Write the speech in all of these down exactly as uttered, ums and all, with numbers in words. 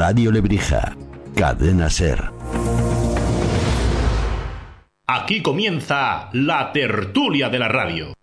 Radio Lebrija, Cadena SER. Aquí comienza la tertulia de la radio.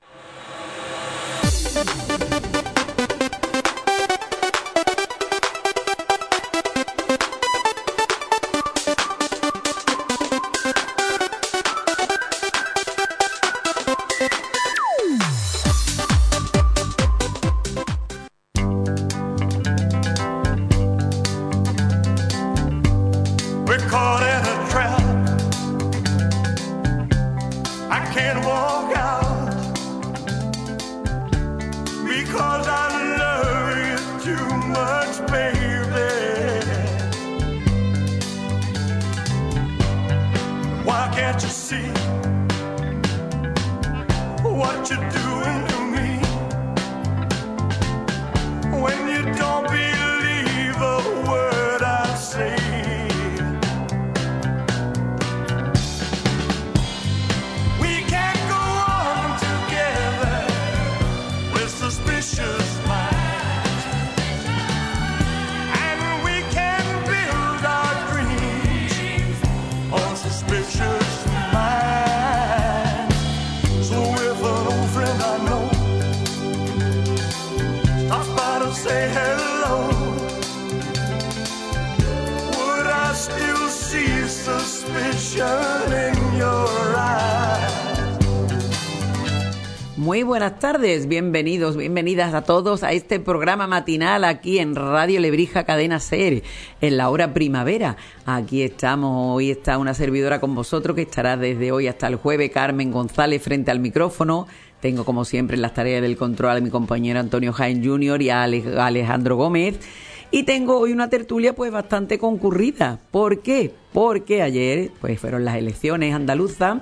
Muy buenas tardes, bienvenidos, bienvenidas a todos a este programa matinal aquí en Radio Lebrija, Cadena SER, en la hora primavera. Aquí estamos, hoy está una servidora con vosotros que estará desde hoy hasta el jueves, Carmen González, frente al micrófono. Tengo como siempre en las tareas del control a mi compañero Antonio Jaén junior y a Alejandro Gómez. Y tengo hoy una tertulia pues bastante concurrida. ¿Por qué? Porque ayer pues fueron las elecciones andaluzas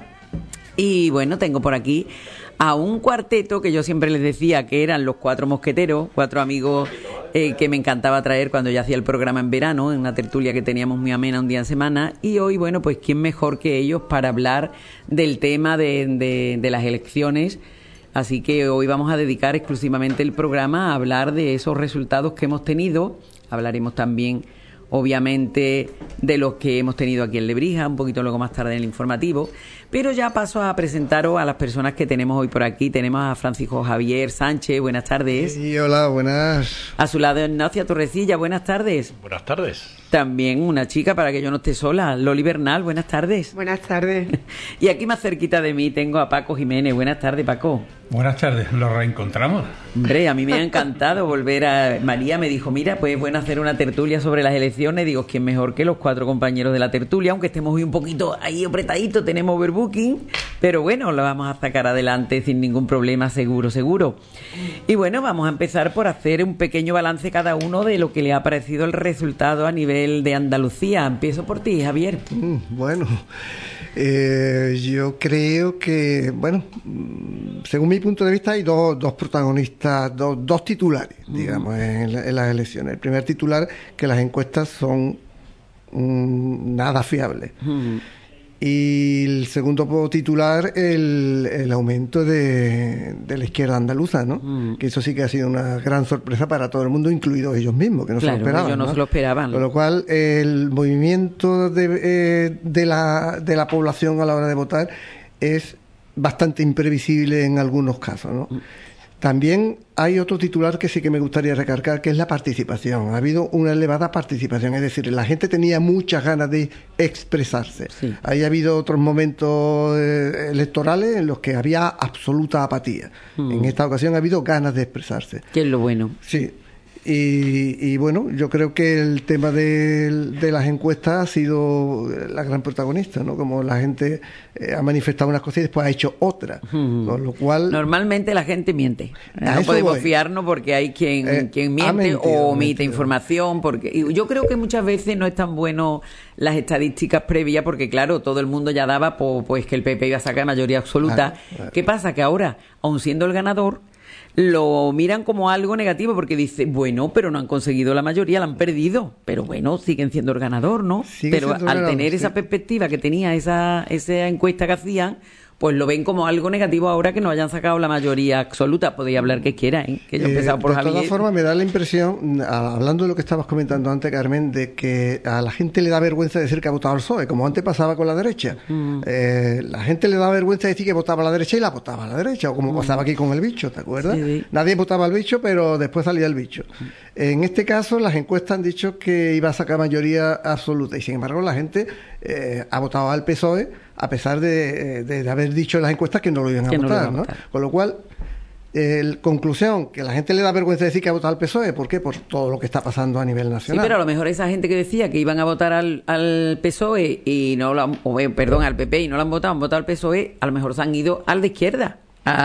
y bueno, tengo por aquí a un cuarteto que yo siempre les decía que eran los Cuatro Mosqueteros, cuatro amigos eh, que me encantaba traer cuando yo hacía el programa en verano, en una tertulia que teníamos muy amena un día en semana. Y hoy, bueno, pues quién mejor que ellos para hablar del tema de, de, de las elecciones. Así que hoy vamos a dedicar exclusivamente el programa a hablar de esos resultados que hemos tenido. Hablaremos también, obviamente, de los que hemos tenido aquí en Lebrija, un poquito luego más tarde en el informativo. Pero ya paso a presentaros a las personas que tenemos hoy por aquí. Tenemos a Francisco Javier Sánchez, buenas tardes. Sí, hola, buenas. A su lado Ignacia Torrecilla, buenas tardes. Buenas tardes. También una chica para que yo no esté sola, Loli Bernal, buenas tardes. Buenas tardes. Y aquí más cerquita de mí tengo a Paco Jiménez, buenas tardes, Paco. Buenas tardes, nos reencontramos. Hombre, a mí me ha encantado volver a... María me dijo, mira, pues es bueno hacer una tertulia sobre las elecciones. Digo, ¿quién mejor que los cuatro compañeros de la tertulia? Aunque estemos hoy un poquito ahí apretaditos, tenemos overbooking, pero bueno, lo vamos a sacar adelante sin ningún problema, seguro, seguro. Y bueno, vamos a empezar por hacer un pequeño balance cada uno de lo que le ha parecido el resultado a nivel de Andalucía. Empiezo por ti, Javier. Mm, bueno, eh, yo creo que, bueno, según mi punto de vista hay dos, dos protagonistas, dos, dos titulares, digamos, mm. en, la, en las elecciones. El primer titular, que las encuestas son mm, nada fiables. Mm. Y el segundo titular, el, el aumento de, de la izquierda andaluza, ¿no? Mm. Que eso sí que ha sido una gran sorpresa para todo el mundo, incluidos ellos mismos, que no claro, se lo esperaban. Ellos no, ¿no? se lo esperaban. Con lo cual, el movimiento de, eh, de, la, de la población a la hora de votar es bastante imprevisible en algunos casos, ¿no? Mm. También hay otro titular que sí que me gustaría recargar, que es la participación. Ha habido una elevada participación, es decir, la gente tenía muchas ganas de expresarse. Sí. Ahí ha habido otros momentos eh, electorales en los que había absoluta apatía. Mm. En esta ocasión ha habido ganas de expresarse. ¿Qué es lo bueno? Sí. Y, y bueno, yo creo que el tema de, de las encuestas ha sido la gran protagonista, ¿no? Como la gente eh, ha manifestado unas cosas y después ha hecho otras, mm. con lo cual... Normalmente la gente miente. No podemos voy. fiarnos porque hay quien, eh, quien miente mentido, o omite mentido. información. Porque y yo creo que muchas veces no es tan bueno las estadísticas previas porque, claro, todo el mundo ya daba po, pues que el P P iba a sacar mayoría absoluta. Ah, ah. ¿Qué pasa? Que ahora, aun siendo el ganador, lo miran como algo negativo porque dice, bueno, pero no han conseguido la mayoría, la han perdido, pero bueno, siguen siendo el ganador, ¿no? Sigue pero al ganador, tener sí. esa perspectiva que tenía esa, esa encuesta que hacían, pues lo ven como algo negativo ahora que no hayan sacado la mayoría absoluta. Podéis hablar que quieran, ¿eh? Que yo he empezado eh, por de Javier. De todas formas, me da la impresión, hablando de lo que estabas comentando antes, Carmen, de que a la gente le da vergüenza decir que ha votado al P S O E, como antes pasaba con la derecha. Mm. Eh, la gente le da vergüenza decir que votaba a la derecha y la votaba a la derecha, o como mm. pasaba aquí con el bicho, ¿te acuerdas? Sí. Nadie votaba al bicho, pero después salía el bicho. Mm. En este caso, las encuestas han dicho que iba a sacar mayoría absoluta, y sin embargo la gente eh, ha votado al P S O E, a pesar de, de, de haber dicho en las encuestas que no lo iban a, votar, no lo iban a votar, ¿no? Con lo cual, eh, conclusión, que la gente le da vergüenza decir que ha votado al P S O E. ¿Por qué? Por todo lo que está pasando a nivel nacional. Sí, pero a lo mejor esa gente que decía que iban a votar al, al P S O E y no lo han, o, perdón, al P P y no lo han votado, han votado al P S O E, a lo mejor se han ido al de izquierda.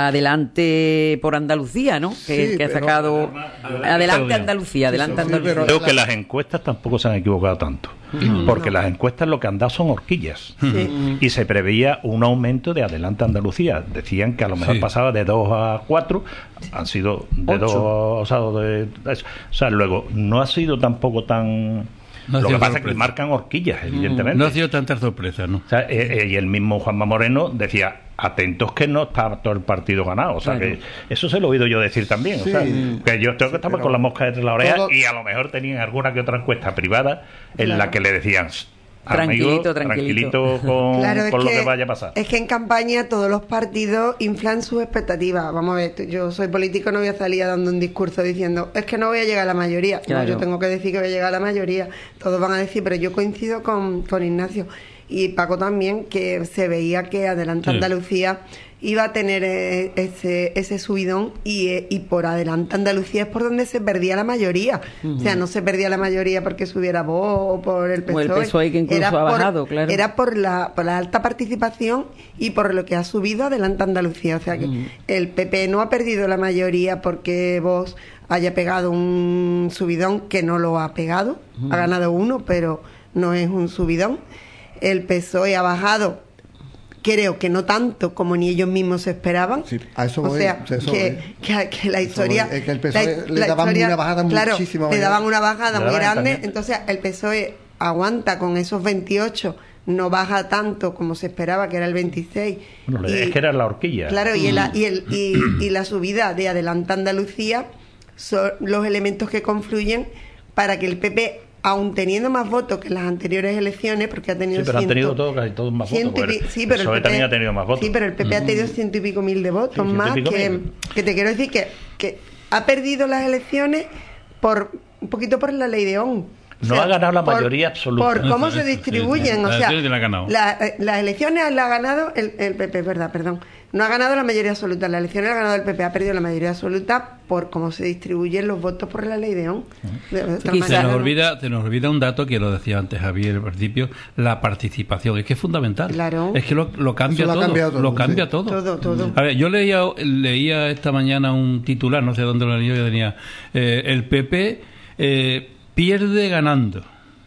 Adelante por Andalucía, ¿no? Que, sí, que ha sacado adelante, adelante Andalucía, adelante sí, Andalucía. Pero creo que las encuestas tampoco se han equivocado tanto, mm, porque no. Las encuestas lo que han dado son horquillas, sí. Y se preveía un aumento de adelante Andalucía. Decían que a lo mejor sí. pasaba de dos a cuatro, han sido de dos, o sea, de, de eso. O sea, luego no ha sido tampoco tan... No lo que pasa sorpresa. Es que marcan horquillas, evidentemente. No ha sido tanta sorpresa, ¿no? O sea, eh, eh, y el mismo Juanma Moreno decía, atentos que no está todo el partido ganado. O sea, claro. Que eso se lo he oído yo decir también. Sí. O sea, que yo tengo que estar con la mosca entre la oreja todo... y a lo mejor tenían alguna que otra encuesta privada en claro. la que le decían... Tranquilito, Amigo, tranquilito. tranquilito con, claro, con que, lo que vaya a pasar. Es que en campaña todos los partidos inflan sus expectativas. Vamos a ver, yo soy político, no voy a salir dando un discurso diciendo es que no voy a llegar a la mayoría. Claro. No, yo tengo que decir que voy a llegar a la mayoría. Todos van a decir, pero yo coincido con, con Ignacio y Paco también, que se veía que Adelante sí. Andalucía iba a tener ese, ese subidón y, y por Adelante Andalucía es por donde se perdía la mayoría. Uh-huh. O sea, no se perdía la mayoría porque subiera Vox o por el P S O E. O el P S O E que incluso era ha bajado, por, claro. Era por la, por la alta participación y por lo que ha subido Adelante Andalucía. O sea, que uh-huh. el P P no ha perdido la mayoría porque Vox haya pegado un subidón, que no lo ha pegado. Uh-huh. Ha ganado uno, pero no es un subidón. El P S O E ha bajado, creo que no tanto como ni ellos mismos se esperaban. Sí, a eso o voy, sea, eso que, que, que la historia... Es que el P S O E la, le daban historia, una bajada claro, muchísimo. Le daban una bajada muy grande, también. Entonces el P S O E aguanta con esos veintiocho, no baja tanto como se esperaba, que era el veintiséis. Bueno, y, es que era la horquilla. Claro, y, el, y, el, y, y la subida de Adelante Andalucía son los elementos que confluyen para que el P P... aún teniendo más votos que en las anteriores elecciones, porque ha tenido... Sí, pero ciento, han tenido todos, casi todos más votos. Pi, sí, pero el P P también ha tenido más votos. Sí, pero el P P mm. ha tenido ciento y pico mil de votos sí, más, que, que te quiero decir que, que ha perdido las elecciones por un poquito por la ley de Ohm. No o sea, ha ganado la por, mayoría absoluta. Por cómo se distribuyen, sí, sí. o sea, la la, las elecciones la ha ganado el, el P P, verdad, perdón. No ha ganado la mayoría absoluta, las elecciones la ha ganado el P P, ha perdido la mayoría absoluta por cómo se distribuyen los votos por la ley de Ohm. De, de se, manera, nos olvida, ¿no? se nos olvida un dato que lo decía antes Javier al principio, la participación, es que es fundamental. Claro. Es que lo, lo cambia lo todo, todo, lo cambia sí. todo. Todo, todo. A ver, yo leía, leía esta mañana un titular, no sé dónde lo leía, que tenía, eh, el P P eh, pierde ganando.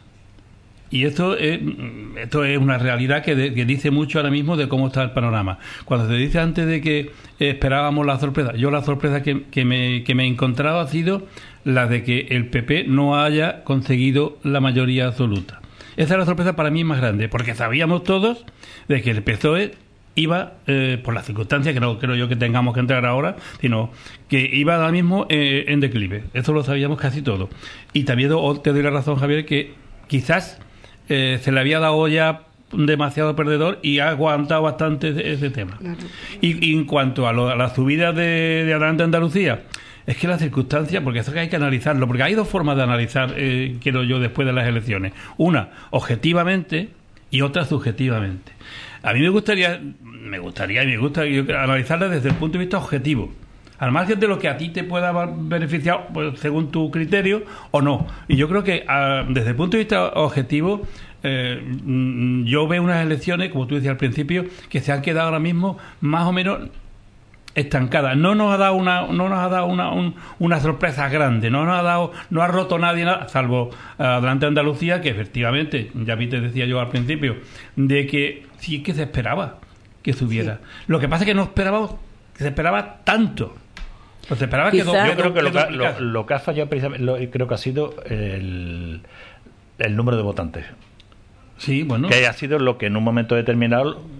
Y esto es, esto es una realidad que, de, que dice mucho ahora mismo de cómo está el panorama. Cuando se dice antes de que esperábamos la sorpresa, yo la sorpresa que, que, me, que me he encontrado ha sido la de que el P P no haya conseguido la mayoría absoluta. Esa es la sorpresa para mí más grande, porque sabíamos todos de que el P S O E iba, eh, por las circunstancias, que no creo yo que tengamos que entrar ahora, sino que iba ahora mismo eh, en declive. Eso lo sabíamos casi todo. Y también te doy la razón, Javier, que quizás... Eh, se le había dado ya demasiado perdedor y ha aguantado bastante ese, ese tema. Claro. Y, y en cuanto a, lo, a la subida de, de Adelante Andalucía, es que las circunstancias, porque eso que hay que analizarlo, porque hay dos formas de analizar, eh, quiero yo, después de las elecciones. Una, objetivamente, y otra, subjetivamente. A mí me gustaría, me gustaría y me gusta analizarla desde el punto de vista objetivo. Al margen de lo que a ti te pueda beneficiar, pues, según tu criterio o no. Y yo creo que a, desde el punto de vista objetivo, eh, yo veo unas elecciones, como tú decías al principio, que se han quedado ahora mismo más o menos estancadas. No nos ha dado una, no nos ha dado una, un, una sorpresa grande, no nos ha dado, no ha roto nadie nada, salvo Adelante Andalucía, que efectivamente, ya te decía yo al principio, de que sí que se esperaba que subiera. Sí. Lo que pasa es que no esperábamos, que se esperaba tanto. Pues esperaba que do, yo creo que lo que, lo, lo que ha fallado precisamente, lo, creo que ha sido el, el número de votantes. Sí, bueno. Que haya sido lo que en un momento determinado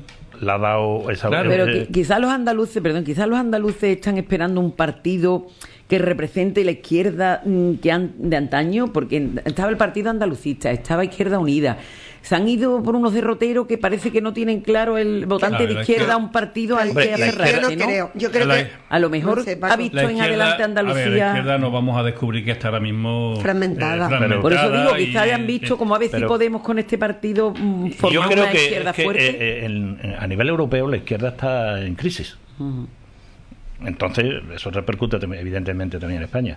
le ha dado esa... Claro, pero eh, quizás los andaluces, perdón, quizás los andaluces están esperando un partido que represente la izquierda que an, de antaño, porque estaba el Partido Andalucista, estaba Izquierda Unida. Se han ido por unos derroteros que parece que no tienen claro el votante claro, de izquierda, un partido al que aferrarse, yo no, ¿no? Creo, yo creo que a lo mejor no sé, ha visto en adelante Andalucía. A ver, la izquierda no vamos a descubrir que está ahora mismo fragmentada. Eh, fragmentada por eso digo, quizás y, hayan visto como a veces pero, Podemos con este partido formar yo creo una que, izquierda que, fuerte. Eh, en, a nivel europeo la izquierda está en crisis. Uh-huh. Entonces, eso repercute evidentemente también en España.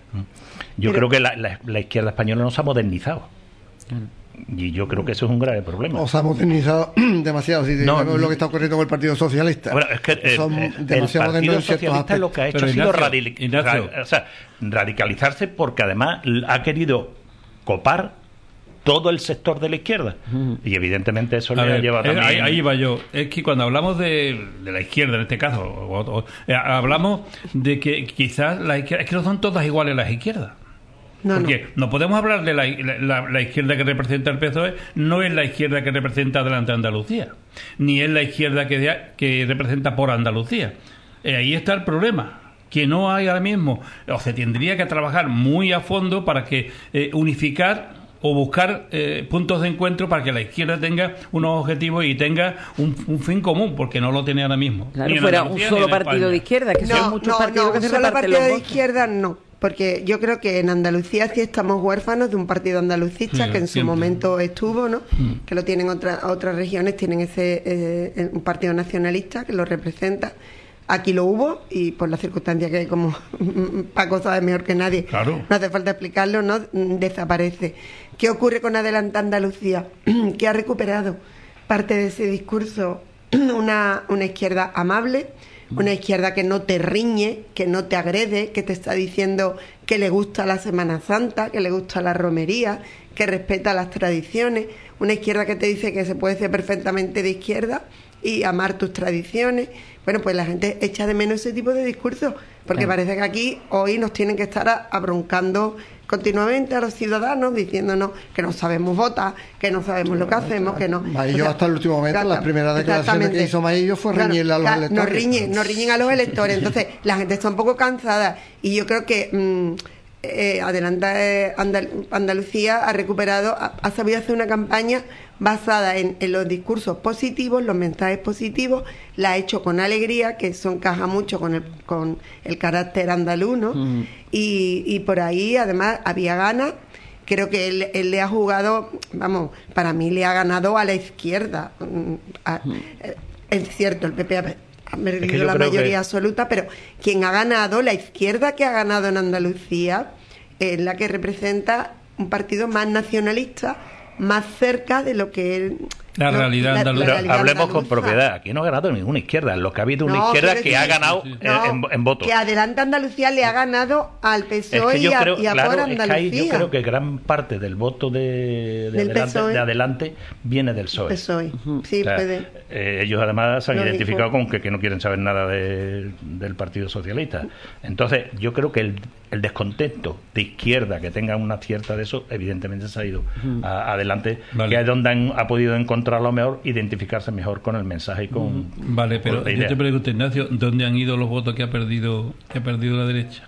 Yo pero, creo que la, la, la izquierda española no se ha modernizado. Uh-huh. Y yo creo que eso es un grave problema. O se ha modernizado demasiado. Si no, no, lo que está ocurriendo con el Partido Socialista. Bueno, es que el, Son el, demasiado el Partido Socialista lo que ha hecho pero ha sido Ignacio, radical, Ignacio. Ra, o sea, radicalizarse porque además ha querido copar todo el sector de la izquierda. Uh-huh. Y evidentemente eso a le ver, lleva también... Ahí, ahí iba yo. Es que cuando hablamos de, de la izquierda, en este caso, o, o, eh, hablamos de que quizás la izquierda... Es que no son todas iguales las izquierdas. No, Porque no. no podemos hablar de la, la, la izquierda que representa el P S O E, no es la izquierda que representa Adelante Andalucía, ni es la izquierda que, que representa Por Andalucía. Eh, ahí está el problema, que no hay ahora mismo, o se tendría que trabajar muy a fondo para que eh, unificar o buscar eh, puntos de encuentro para que la izquierda tenga unos objetivos y tenga un, un fin común, porque no lo tiene ahora mismo. Claro, fuera un solo partido de izquierda, que no, son muchos no, partidos no, que se un solo reparten partido los de votos. izquierda no. Porque yo creo que en Andalucía sí estamos huérfanos de un partido andalucista sí, que en su siempre. momento estuvo, ¿no? Mm. Que lo tienen otra, otras regiones, tienen ese eh, un partido nacionalista que lo representa. Aquí lo hubo y por las circunstancias que como Paco sabe mejor que nadie, claro. no hace falta explicarlo, no desaparece. ¿Qué ocurre con Adelante Andalucía? Que ha recuperado parte de ese discurso una, una izquierda amable, una izquierda que no te riñe, que no te agrede, que te está diciendo que le gusta la Semana Santa, que le gusta la romería, que respeta las tradiciones, una izquierda que te dice que se puede ser perfectamente de izquierda y amar tus tradiciones. Bueno, pues la gente echa de menos ese tipo de discursos, porque claro. parece que aquí hoy nos tienen que estar abroncando continuamente a los ciudadanos diciéndonos que no sabemos votar, que no sabemos lo que hacemos, que no... Maillo, o sea, hasta el último momento, las primeras declaraciones que hizo Maillo fue claro, riñirle a los electores. Nos riñen, nos riñen a los electores. Entonces, la gente está un poco cansada y yo creo que mmm, eh, Adelante Andal- Andalucía ha recuperado, ha, ha sabido hacer una campaña basada en, en los discursos positivos, los mensajes positivos, la ha hecho con alegría, que eso encaja mucho con el, con el carácter andaluz, ¿no? Mm. Y, y por ahí, además, había ganas. Creo que él, él le ha jugado, vamos, para mí le ha ganado a la izquierda. A, mm. Es cierto, el P P ha, ha perdido es que la mayoría que... absoluta, pero quien ha ganado, la izquierda que ha ganado en Andalucía, es la que representa un partido más nacionalista, más cerca de lo que él, la, no, realidad la, andaluza. la realidad Hablemos andaluza. con propiedad. Aquí no ha ganado ninguna izquierda. Lo que ha habido una no, izquierda que, que ha ganado sí, sí. En, en, en votos. Que Adelante Andalucía le ha ganado al P S O E es que yo y a, creo, y a claro, Por es Andalucía. que ahí yo creo que gran parte del voto de, de, adelante, de adelante viene del P S O E. P S O E. Uh-huh. Sí, o sea, puede. Eh, ellos además se han Lo identificado dijo. con que, que no quieren saber nada de, del Partido Socialista. Entonces, yo creo que el, el descontento de izquierda que tenga una cierta de eso, evidentemente se ha ido uh-huh. a, adelante, vale. Que es donde han, ha podido encontrar lo mejor, identificarse mejor con el mensaje y con... Vale, pero yo te pregunto, Ignacio, ¿dónde han ido los votos que ha perdido que ha perdido la derecha?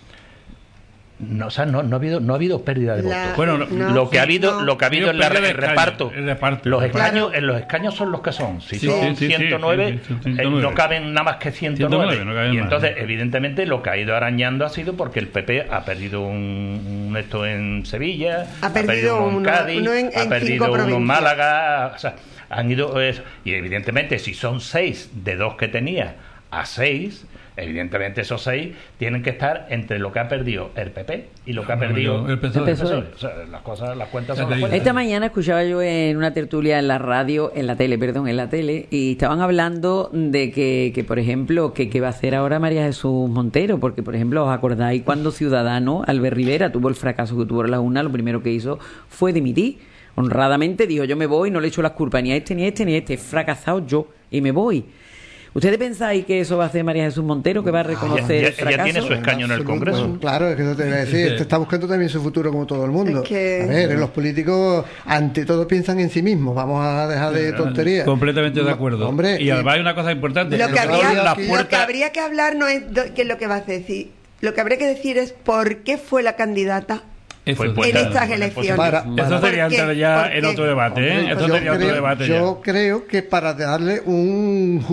No, o sea, no, no ha habido no ha habido pérdida de la, votos. Bueno, no, lo que ha habido no. lo que ha habido en la, el, el reparto, el reparto, los el reparto. escaños, claro. en los escaños son los que son. Si sí, son sí, sí, ciento nueve, sí, sí, sí, ciento nueve. Eh, no caben nada más que ciento nueve. ciento nueve no caben y más, entonces, ¿no? evidentemente, lo que ha ido arañando ha sido porque el P P ha perdido un, un esto en Sevilla, ha perdido, ha perdido uno en Cádiz, uno en, ha en perdido uno en Málaga, o sea, han ido es, y evidentemente si son seis de dos que tenía a seis, evidentemente esos seis tienen que estar entre lo que ha perdido el P P y lo que ha perdido el P S O E. El P S O E. O sea, las cosas, las cuentas son las cuentas. Esta mañana escuchaba yo en una tertulia en la radio, en la tele, perdón, en la tele, y estaban hablando de que, que por ejemplo, que, que va a hacer ahora María Jesús Montero, porque, por ejemplo, ¿os acordáis cuando Ciudadanos, Albert Rivera, tuvo el fracaso que tuvo en la urna? Lo primero que hizo fue dimitir. Honradamente dijo, yo me voy, no le echo las culpas ni a este, ni a este, ni a este, he fracasado yo y me voy. ¿Ustedes pensáis que eso va a hacer María Jesús Montero, que va a reconocer ella, el fracaso? ella tiene su escaño en el Congreso. Claro, es que eso te voy a decir, este está buscando también su futuro como todo el mundo. Es que... A ver, los políticos ante todo piensan en sí mismos, vamos a dejar de tonterías. Completamente de acuerdo. Hombre, y además hay una cosa importante. Lo que, habría, la lo puerta... que habría que hablar no es do, qué es lo que vas a decir. Lo que habría que decir es por qué fue la candidata Eso, en pues, estas elecciones. Para, para, eso sería entrar ya en otro debate, ¿eh? Hombre, Eso yo sería creo, otro debate yo ya. creo que para darle un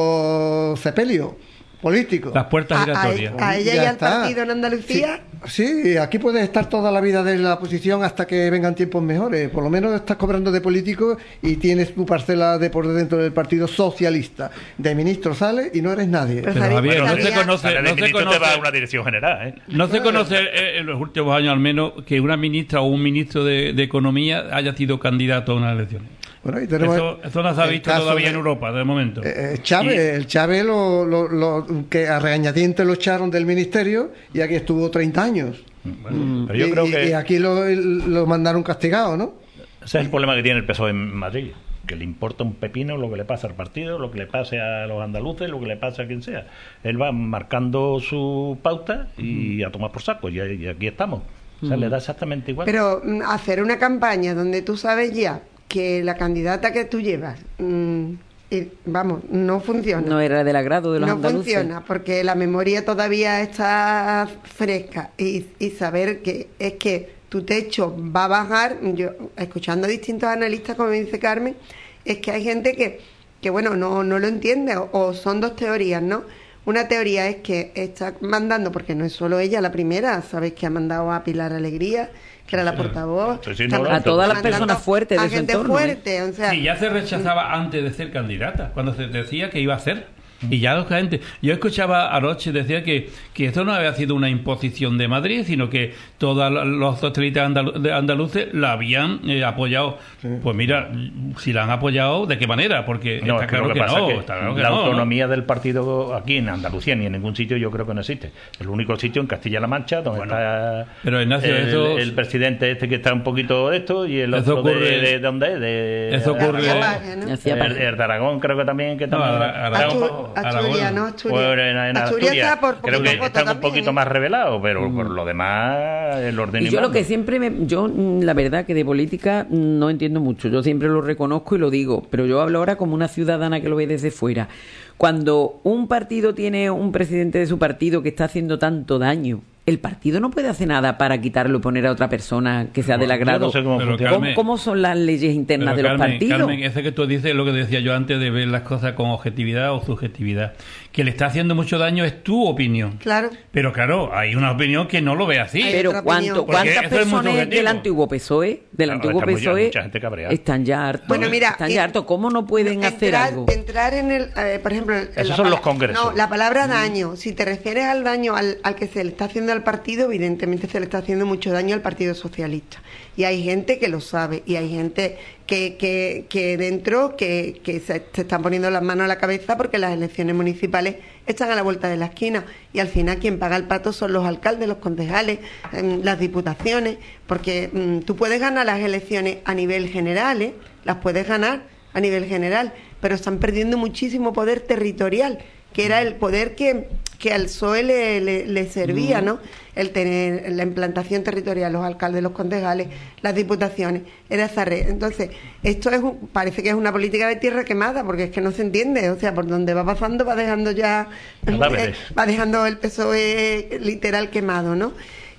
justo sepelio político. Las puertas a, giratorias. a, a ella Ya y al está. partido en Andalucía. Sí, sí, aquí puedes estar toda la vida de la oposición hasta que vengan tiempos mejores. Por lo menos estás cobrando de político y tienes tu parcela de por dentro del Partido Socialista. De ministro sales y no eres nadie. Pero Pero sabéis- Javier, no se sabía- conoce, Sale de no se ministro, te conoce, va a una dirección general, ¿eh? no se conoce eh, en los últimos años al menos que una ministra o un ministro de, de Economía haya sido candidato a unas elecciones. Bueno, y tenemos Eso, eso no se ha el visto caso todavía de- en Europa, de momento. Eh, eh, Chávez, Y- el Chávez lo, lo- lo- que a regañadientes lo echaron del ministerio y aquí estuvo treinta años. Bueno, pero yo y, creo y- que y aquí lo, lo mandaron castigado, ¿no? ese es el problema que tiene el P S O E en Madrid, que le importa un pepino lo que le pasa al partido, lo que le pase a los andaluces, lo que le pase a quien sea. Él va marcando su pauta y a tomar por saco, y, y aquí estamos. O sea, le da exactamente igual. Pero mm, hacer una campaña donde tú sabes ya que la candidata que tú llevas, mm, y, vamos, no funciona. No era del agrado de los no andaluces. funciona porque la memoria todavía está fresca y, y saber que es que tu techo va a bajar. Yo escuchando a distintos analistas, como me dice Carmen, es que hay gente que, que bueno, no, no lo entiende o, o son dos teorías, ¿no? Una teoría es que está mandando, porque no es solo ella la primera, sabéis que ha mandado a Pilar Alegría, que era la portavoz, Sí, sí, está no, no, A todas las mandando personas fuertes a de su gente entorno, ¿eh? fuerte, o sea, Sí, ya se rechazaba antes de ser candidata, cuando se decía que iba a ser. Y ya la gente. Yo escuchaba anoche, decía que, que esto no había sido una imposición de Madrid, sino que todos los socialistas andalu- de andaluces la habían eh, apoyado. Pues mira, si la han apoyado, ¿de qué manera? Porque No, está es que claro lo que, que pasa no. es que Está claro que la no, ¿no? autonomía del partido aquí en Andalucía ni en ningún sitio yo creo que no existe. El único sitio en Castilla-La Mancha donde Bueno, está pero, Ignacio, el, eso- el presidente este que está un poquito de esto y el Eso otro de, ocurre- de, de dónde es, de eso ocurre- García Paje, ¿no? Hacía el, parte. el de Aragón creo que también que No, también Ara- Aragón- Astu- Aragón. Asturias, ¿no? Asturias. Pues en, en Asturias Asturias, está por creo que poquito voto están un también, poquito ¿eh? más revelados, pero por lo demás el orden Y yo lo que siempre me, yo mm, la verdad que de política mm, no entiendo mucho, yo siempre lo reconozco y lo digo, pero yo hablo ahora como una ciudadana que lo ve desde fuera. Cuando un partido tiene un presidente de su partido que está haciendo tanto daño, el partido no puede hacer nada para quitarlo y poner a otra persona que sea del Bueno, yo agrado. no sé cómo Pero, funciona. ¿Cómo, Carmen, cómo son las leyes internas Pero, de los Carmen, partidos? Carmen, ese que tú dices es lo que decía yo antes de ver las cosas con objetividad o subjetividad. Que le está haciendo mucho daño es tu opinión. Claro. Pero claro, hay una opinión que no lo ve así. Hay Pero otra ¿cuánto, opinión. Porque ¿cuántas eso es muy personas subjetivo. del antiguo P S O E, del Claro, antiguo está muy- P S O E mucha gente cabreada. están ya hartos? Bueno, mira, están y- ya hartos. ¿Cómo no pueden hacer entrar, algo? Entrar en el, eh, por ejemplo, en Esos la son pala- los congresos. No, la palabra daño. Si te refieres al daño al, al que se le está haciendo al partido, evidentemente se le está haciendo mucho daño al Partido Socialista. Y hay gente que lo sabe y hay gente que, que, que dentro que, que se, se están poniendo las manos a la cabeza porque las elecciones municipales están a la vuelta de la esquina y al final quien paga el pato son los alcaldes, los concejales, em, las diputaciones, porque mm, tú puedes ganar las elecciones a nivel general, ¿eh? Las puedes ganar a nivel general, pero están perdiendo muchísimo poder territorial, que era el poder que, que al P S O E le, le, le servía, ¿no? El tener la implantación territorial, los alcaldes, los concejales, las diputaciones, era esa red. Entonces, esto es un- parece que es una política de tierra quemada, porque es que no se entiende, o sea, por donde va pasando va dejando ya, Cadáveres. va dejando el P S O E literal quemado, ¿no?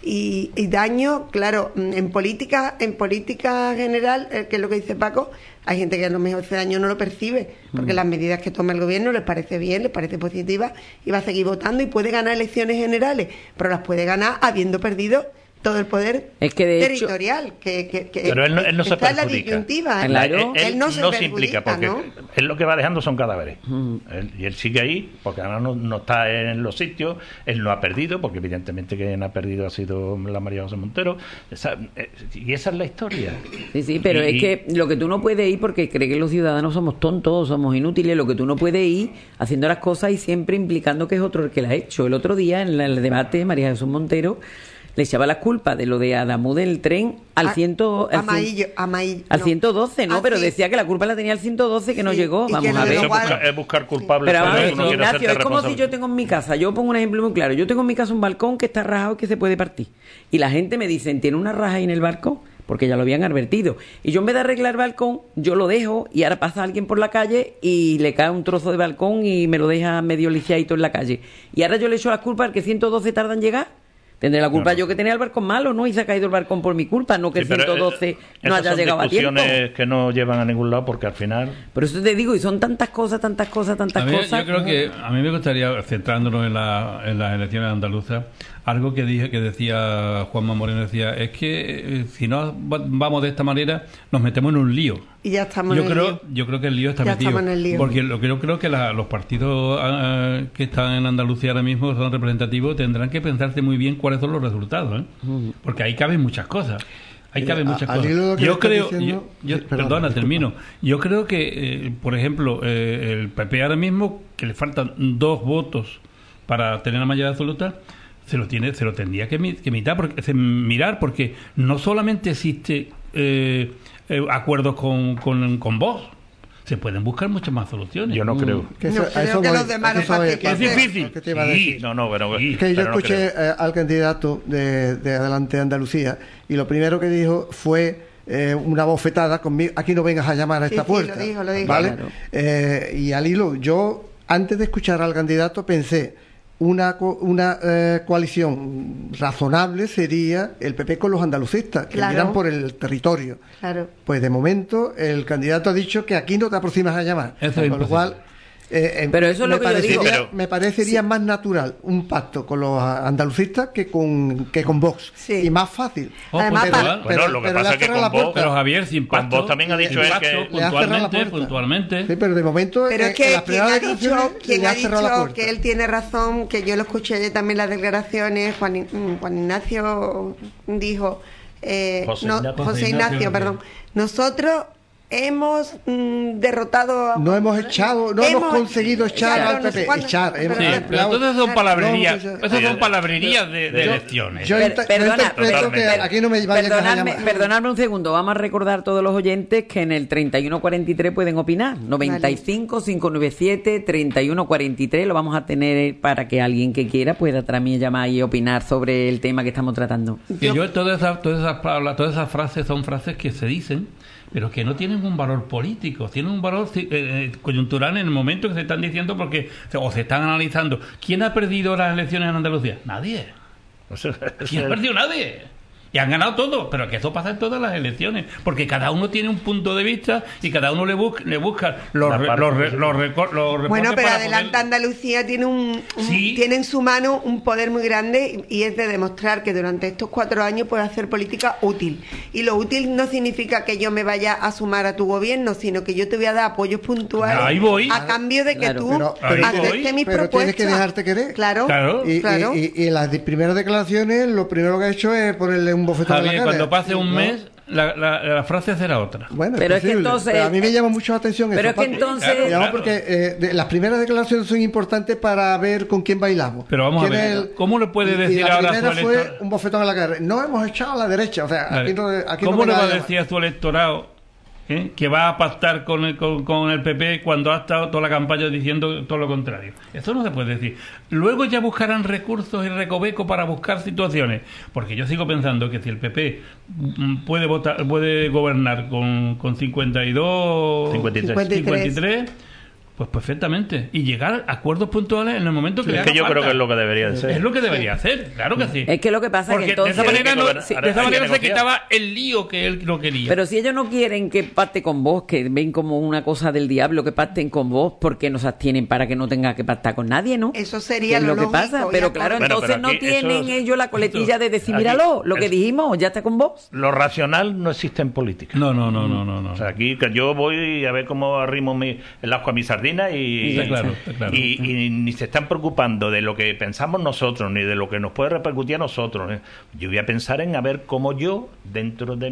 Y, y daño, claro, en política, en política general, eh, que es lo que dice Paco, hay gente que a lo mejor ese daño no lo percibe, porque las medidas que toma el gobierno les parece bien, les parece positiva, y va a seguir votando y puede ganar elecciones generales, pero las puede ganar habiendo perdido todo el poder Es que de hecho- territorial, que, que, que Pero él no, él no se está en la perjudica. disyuntiva. Claro. Él, Él no se implica perjudica, porque ¿no? él lo que va dejando son cadáveres. Él- y él sigue ahí porque ahora no, no está en los sitios. Él no ha perdido porque evidentemente quien ha perdido ha sido la María José Montero. Esa- eh, y esa es la historia. Sí, sí, pero Y- es que lo que tú no puedes ir, porque cree que los ciudadanos somos tontos, somos inútiles, lo que tú no puedes ir haciendo las cosas y siempre implicando que es otro el que la ha hecho. El otro día, en la- el debate, María Jesús Montero le echaba las culpas de lo de Adamu del tren al, A, ciento, al, amarillo, amarillo, al no. ciento doce, ¿no? Ah, pero sí. decía que la culpa la tenía el ciento doce, que Sí, no llegó. y Vamos que a lo ver. de Es Igual- buscar, es buscar culpables. Pero pero vamos a ver, tú no quieres Ignacio, hacerte es como si responsable. yo tengo en mi casa, yo pongo un ejemplo muy claro, yo tengo en mi casa un balcón que está rajado y que se puede partir. Y la gente me dice, ¿tiene una raja ahí en el balcón? Porque ya lo habían advertido. Y yo en vez de arreglar el balcón, yo lo dejo y ahora pasa alguien por la calle y le cae un trozo de balcón y me lo deja medio lisiadito en la calle. Y ahora yo le echo la culpa al que ciento doce tarda en llegar. Tendré la culpa Claro. yo que tenía el balcón malo, ¿no? Y se ha caído el balcón por mi culpa, no que Sí, el pero, ciento doce eh, no esas haya son llegado a tiempo. discusiones que no llevan a ningún lado porque al final... Por eso te digo, y son tantas cosas, tantas cosas, tantas A mí, cosas. yo creo que a mí me gustaría, centrándonos en, la, en las elecciones andaluzas, algo que dije que decía Juanma Moreno, decía, es que eh, si no va- vamos de esta manera, nos metemos en un lío. Y ya estamos Yo en el creo, lío. yo creo que el lío está Ya metido. estamos en el lío. Porque lo que yo creo que la- los partidos ah, que están en Andalucía ahora mismo son representativos, tendrán que pensarse muy bien cuáles son los resultados, ¿eh? Porque ahí caben muchas cosas. Ahí Mira, caben muchas a- al hilo de lo cosas. que Yo estás creo, diciendo- yo- yo- Sí, perdona, perdona, disculpa. termino. Yo creo que, eh, por ejemplo, eh, el P P ahora mismo, que le faltan dos votos para tener la mayoría absoluta, se lo tiene, se lo tendría que, mi- que mirar, porque, se- mirar, porque no solamente existe eh, eh, acuerdos con, con, con Vox, se pueden buscar muchas más soluciones. Yo no creo. Que No, eso- a creo eso que voy, los demás a no eso voy, participen. Paco, Es difícil. lo que te iba a Sí, decir. No, no, pero... Sí. Que yo pero no escuché creo. eh, al candidato de, de Adelante Andalucía y lo primero que dijo fue eh, una bofetada conmigo, aquí no vengas a llamar a Sí, esta sí, puerta. lo dijo, lo dijo. ¿Vale? Claro. Eh, y al hilo, yo antes de escuchar al candidato pensé, una, co- una eh, coalición razonable sería el P P con los andalucistas, que Claro. miran por el territorio. Claro. Pues de momento el candidato ha dicho que aquí no te aproximas a llamar. Eso es con lo imposible. cual, eh, eh, Pero eso es me lo que yo digo. parecería, Pero- me parecería más natural un pacto con los andalucistas que con que con Vox. Sí. Y más fácil. Oh, Además, Portugal. para- Bueno, lo que pero pasa le ha es que cerrado con la Vox- puerta. Pero Javier, sin Con pacto, Vox también ha dicho sin él pacto, que- Le ha cerrado la puntualmente, puerta. puntualmente. Sí, pero de momento Pero en- es que en las quien primeras ha dicho, declaraciones quien le ha ha cerrado la dicho puerta. que él tiene razón, que yo lo escuché ayer también las declaraciones, Juan, I- mm, Juan Ignacio dijo, eh, José no, Ignacio. José José Ignacio, Ignacio, perdón, nosotros hemos mm, derrotado a- No hemos echado, no hemos, Hemos- conseguido echar Claro, al no sé P P. cuándo- Echar, hemos Sí, Sí, pero empleado- entonces son palabrerías, No, pues, esas sí, son palabrerías de, de yo- elecciones. Yo, Per- inter- yo perdona, interpreto que per- aquí no me vayan a Perdonadme, llamar. perdonadme un segundo, vamos a recordar a todos los oyentes que en el treinta y uno cuarenta y tres pueden opinar. noventa y cinco, cinco noventa y siete, treinta y uno cuarenta y tres lo vamos a tener para que alguien que quiera pueda también llamar y opinar sobre el tema que estamos tratando. Que yo todas esas, todas esas palabras, todas esas frases son frases que se dicen, pero que no tienen un valor político, tienen un valor eh, eh, coyuntural en el momento que se están diciendo porque o se están analizando. ¿Quién ha perdido las elecciones en Andalucía? Nadie. O sea, ¿Quién ha perdido? Nadie. Y han ganado todos, pero que eso pasa en todas las elecciones, porque cada uno tiene un punto de vista y cada uno le, bus- le busca los, La re- parte los, re- positiva. los, recor- los reportes Bueno, pero para Adelante poder- Andalucía tiene un, un- Sí. tiene en su mano un poder muy grande y y es de demostrar que durante estos cuatro años puede hacer política útil. Y lo útil no significa que yo me vaya a sumar a tu gobierno, sino que yo te voy a dar apoyos puntuales Ahí voy. a cambio de que Claro. tú Pero- pero- aceptes mis pero propuestas. tienes que dejarte querer. Claro, Claro. Y, y- claro. y- y en las di- primeras declaraciones, lo primero que ha hecho es ponerle un bofetón Javier, en la cara. cuando pase un ¿No? mes, la, la, la frase será otra. Bueno, Pero es que posible. entonces- Pero a mí me llama mucho la atención Pero eso, es que Paco. entonces- Claro, Me llama claro. porque eh, de- las primeras declaraciones son importantes para ver con quién bailamos. Pero vamos a ¿Quién ver, es el- ¿cómo le puede y- y decir la ahora a su primera fue elector- un bofetón en la cara. No hemos echado a la derecha, o sea, aquí no, aquí no ¿Cómo me le va a llamar. decir a su electorado eh, que va a pactar con el, con, con el P P cuando ha estado toda la campaña diciendo todo lo contrario? Eso no se puede decir. Luego ya buscarán recursos y recovecos para buscar situaciones, porque yo sigo pensando que si el P P mm, puede votar, puede gobernar con, con cincuenta y dos, cincuenta y tres. cincuenta y tres, pues perfectamente, y llegar a acuerdos puntuales en el momento que le Es que haga yo creo falta. que es lo que debería de ser. Es lo que debería hacer, claro que sí. Es que lo que pasa Porque es que entonces... de esa manera, no- Hay que sí, gobernar, de esa hay que manera se negociar. quitaba el lío que él no quería. Pero si ellos no quieren que pacte con vos, que ven como una cosa del diablo que pacten con vos, ¿por qué nos abstienen para que no tenga que pactar con nadie, no? Eso ¿Qué sería es lo lo que lógico, pasa? y Pero acorde. claro, Bueno, entonces pero no aquí tienen eso- ellos la coletilla de decir, aquí- míralo, lo que es- dijimos, ya está con vos. Lo racional no existe en política. No, no, no, no, no, no. O sea, aquí que yo voy a ver cómo arrimo mi, el asco a mi sardina. sardina y, está claro, está claro. y, y ni se están preocupando de lo que pensamos nosotros, ni de lo que nos puede repercutir a nosotros. ¿eh? Yo voy a pensar en a ver cómo yo, dentro de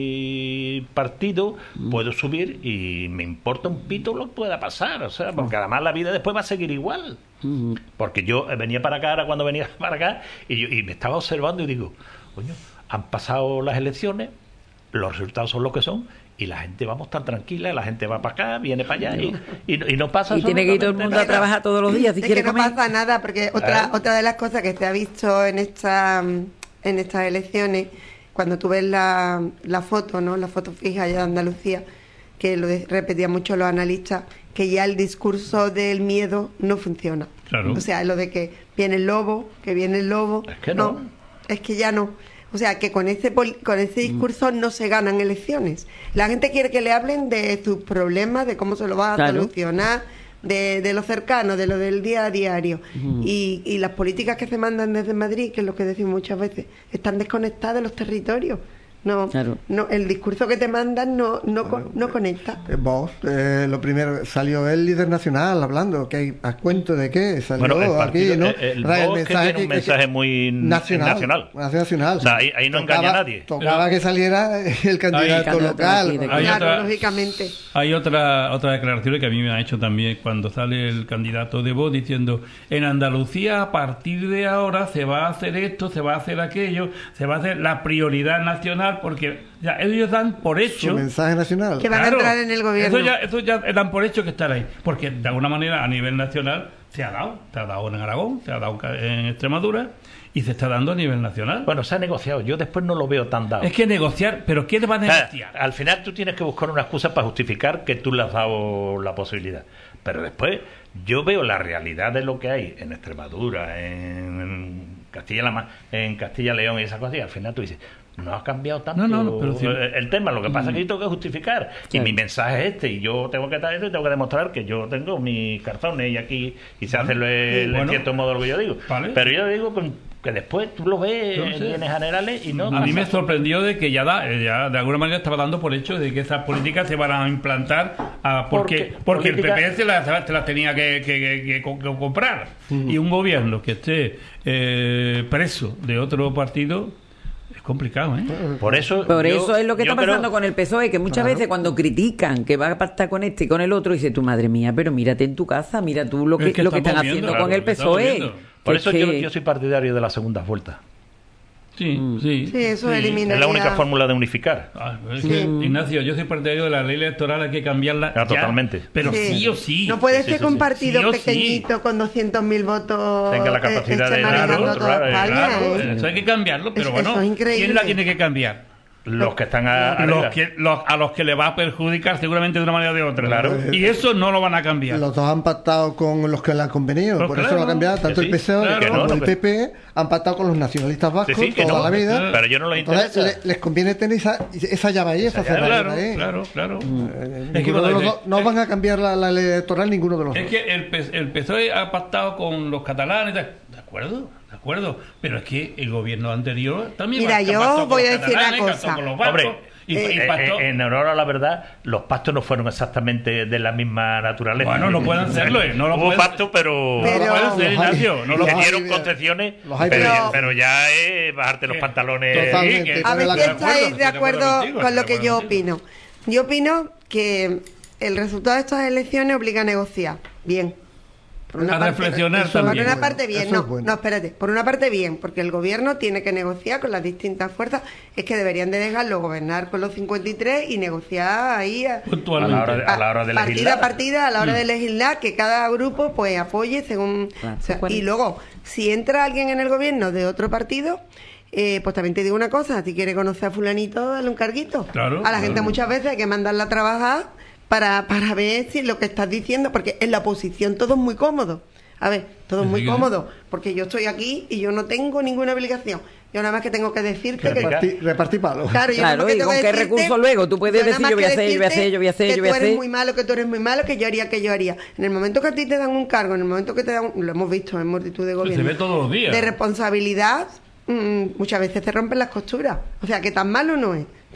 mi partido, puedo subir y me importa un pito lo que pueda pasar, o sea, porque además la vida después va a seguir igual. Porque yo venía para acá, ahora cuando venía para acá, y, yo, y me estaba observando y digo, coño, han pasado las elecciones, los resultados son los que son, y la gente vamos tan tranquila, la gente va para acá, viene para allá, y, y, y no pasa y tiene que ir todo el mundo nada. a trabajar todos los días si es quiere que no comer. pasa nada, porque otra, otra de las cosas que se ha visto en esta en estas elecciones, cuando tú ves la, la foto, ¿no? La foto fija allá de Andalucía, que lo de, repetían mucho los analistas, que ya el discurso del miedo no funciona. Claro. O sea, lo de que viene el lobo, que viene el lobo. Es que no. no es que ya no. O sea, que con ese con ese discurso no se ganan elecciones. La gente quiere que le hablen de sus problemas, de cómo se lo va a claro. solucionar, de, de lo cercano, de lo del día a diario. Uh-huh. Y, y las políticas que se mandan desde Madrid, que es lo que decimos muchas veces, están desconectadas de los territorios. No, claro. no, el discurso que te mandan no no, bueno, no conecta. Eh, vos, eh, lo primero, salió el líder nacional hablando, que hay, ¿a cuento de qué? Salió bueno, el partido, aquí, ¿no? El, el, el mensaje que tiene un que, mensaje que, muy nacional. nacional. nacional. O sea, ahí, ahí no tocaba, engaña a nadie. Tocaba Pero, que saliera el candidato hay, local. Hay claro, otra, lógicamente. Hay otra, otra declaración que a mí me ha hecho también cuando sale el candidato de Vox diciendo, en Andalucía a partir de ahora se va a hacer esto, se va a hacer aquello, se va a hacer la prioridad nacional, porque ya ellos dan por hecho... Su mensaje nacional. Que van claro, a entrar en el gobierno. Eso ya, eso ya dan por hecho que estar ahí. Porque de alguna manera a nivel nacional se ha dado. Se ha dado en Aragón, se ha dado en Extremadura y se está dando a nivel nacional. Bueno, se ha negociado. Yo después no lo veo tan dado. Es que negociar, ¿pero qué te va a negociar? Ah, al final tú tienes que buscar una excusa para justificar que tú le has dado la posibilidad. Pero después yo veo la realidad de lo que hay en Extremadura, en Castilla en Castilla León y esas cosas, y al final tú dices... No ha cambiado tanto no, no, pero sí. el tema. Lo que pasa mm. es que yo tengo que justificar. Sí. Y mi mensaje es este. Y yo tengo que estar esto y tengo que demostrar que yo tengo mis cartones y aquí y se hace el, el bueno, en cierto modo lo que yo digo. Vale. Pero yo digo que, que después tú lo ves en líneas generales y no. A mí me sorprendió de que ya da, ya de alguna manera estaba dando por hecho de que esas políticas se van a implantar a, porque porque, porque política... el P P se las la tenía que, que, que, que, que comprar. Mm. Y un gobierno que esté eh, preso de otro partido. Complicado, ¿eh? Por eso por yo, eso es lo que está pasando creo... con el P S O E, que muchas claro. veces cuando critican que va a pactar con este y con el otro, dice tu madre mía, pero mírate en tu casa, mira tú lo que, que lo que están viendo, haciendo claro, con el P S O E. Por eso que... yo, yo soy partidario de las segundas vueltas. Sí, sí. Sí, eso sí. elimina. Es la única fórmula de unificar. Ah, es que, sí. Ignacio, yo soy partidario de la ley electoral, hay que cambiarla. Ah, totalmente. Pero sí. sí o sí. No puede sí, ser sí, que un sí. partido sí pequeñito sí. con doscientos mil votos tenga la capacidad eh, de manejando claro, toda España. Claro, ¿eh? Eso hay que cambiarlo, pero es, bueno, ¿quién la tiene que cambiar? Los que están a, los que, los, a los que le va a perjudicar seguramente de una manera o de otra. Claro. Y eso no lo van a cambiar. Los dos han pactado con los que le han convenido. Pues por claro, eso lo han cambiado. Tanto sí, el P S O E claro, como no, el no, P P han pactado con los nacionalistas vascos sí, sí, toda no, la vida. Pero yo no les interesa. Entonces, le, les conviene tener esa, esa llave ahí, esa, esa llave claro, ahí. Claro, claro. Eh, es que de los dos, no van a cambiar la, la ley electoral ninguno de los es dos. Es que el, el P S O E ha pactado con los catalanes. ¿De acuerdo? De acuerdo. Pero es que el gobierno anterior también. Mira, yo voy a decir una cosa. Hombre. Y, eh, y pacto, en honor a la verdad, los pactos no fueron exactamente de la misma naturaleza. Bueno, no pueden serlo. No lo Hubo pueden pactos, pero, pero no pueden ser, Ignacio. No lo se dieron concesiones, pero, pero, pero ya es bajarte los pantalones. Totalmente. A ver si estáis de acuerdo con lo que yo opino. Yo opino que el resultado de estas elecciones obliga a negociar. Bien. Por una a parte, reflexionar por también. una parte bien, no, es bueno. no, espérate, por una parte bien, porque el gobierno tiene que negociar con las distintas fuerzas, es que deberían de dejarlo gobernar con los cincuenta y tres y negociar ahí a, a, la, hora de, a la hora de partida legislar. a partida, a la hora mm. de legislar, que cada grupo pues apoye según... Claro, o sea, y luego, si entra alguien en el gobierno de otro partido... Eh, pues también te digo una cosa, si quiere conocer a fulanito, dale un carguito. Claro, a la claro. gente muchas veces hay que mandarla a trabajar para, para ver si lo que estás diciendo, porque en la oposición todo es muy cómodo. A ver, todo es muy sí, cómodo, porque yo estoy aquí y yo no tengo ninguna obligación. Yo nada más que tengo que decirte que... Repartir, repartir palos. Claro, yo claro, y con qué recurso luego tú puedes decir yo voy a hacer, yo voy a hacer, yo voy a hacer, yo voy a hacer. Que tú eres muy malo, que tú eres muy malo, que yo haría, que yo haría. En el momento que a ti te dan un cargo, en el momento que te dan... Lo hemos visto en multitud de gobiernos. Se ve todos los días. De responsabilidad, mmm, muchas veces se rompen las costuras. O sea, que tan malo no es.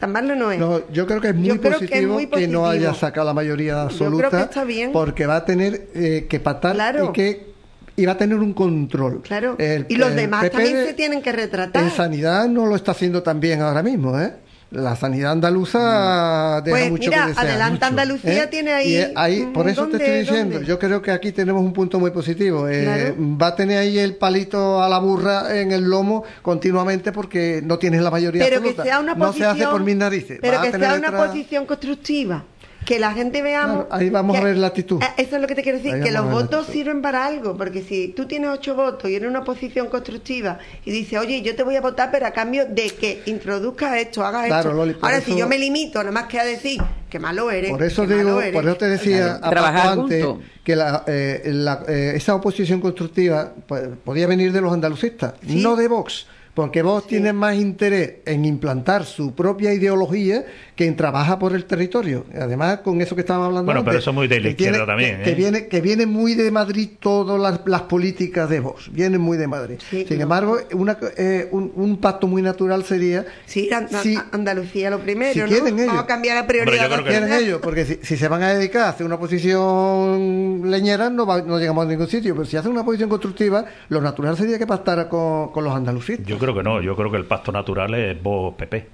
Tan malo no es. No, yo creo que es muy, Yo creo que positivo, es muy que positivo. no haya sacado la mayoría absoluta. Yo creo que está bien. Porque va a tener eh, que pactar Claro. y que y va a tener un control. Claro. El- y los el demás P P también de- se tienen que retratar. En sanidad no lo está haciendo tan bien ahora mismo, ¿eh? La sanidad andaluza deja Pues mucho mira, que desear. Adelanta mucho, Andalucía ¿eh? tiene ahí. Y, eh, ahí un por eso te montón estoy de- diciendo, ¿dónde? yo creo que aquí tenemos un punto muy positivo. Eh, Claro. Va a tener ahí el palito a la burra en el lomo continuamente porque no tienes la mayoría Pero que absoluta. sea una no posición. se hace por mis narices. Pero Va a que tener sea una detrás- posición constructiva. Que la gente veamos. Claro, ahí vamos que- a ver la actitud. Eh, Eso es lo que te quiero decir, Ahí que vamos los a ver la votos actitud. sirven para algo, porque si tú tienes ocho votos y eres una posición constructiva y dices, oye, yo te voy a votar, pero a cambio de que introduzca esto, haga Claro, esto. Loli, por Ahora, eso- si yo me limito nada más que a decir que malo eres, Por eso que malo digo, eres, por eso te decía Claro, a trabajar Paco antes juntos. que la, eh, la, eh, esa oposición constructiva pues, podía venir de los andalucistas, Sí. no de Vox. Porque Vox tiene más interés en implantar su propia ideología que en trabajar por el territorio. Además, con eso que estábamos hablando Bueno, antes, pero eso es muy de la que izquierda tiene- también, Que, que ¿eh? viene, que viene muy de Madrid todas las, las políticas de Vox. Vienen muy de Madrid. Sí, Sin no. embargo, una, eh, un, un pacto muy natural sería... Sí, An- si- a- Andalucía lo primero, si ¿no? quieren ellos. Vamos a cambiar la prioridad. Hombre, yo creo que- quieren nacional. ellos, porque si, si se van a dedicar a hacer una posición leñera no, va- no llegamos a ningún sitio, pero si hacen una posición constructiva, lo natural sería que pactara con, con los andalucistas. Yo creo que no, yo creo que el pacto natural es vos P P.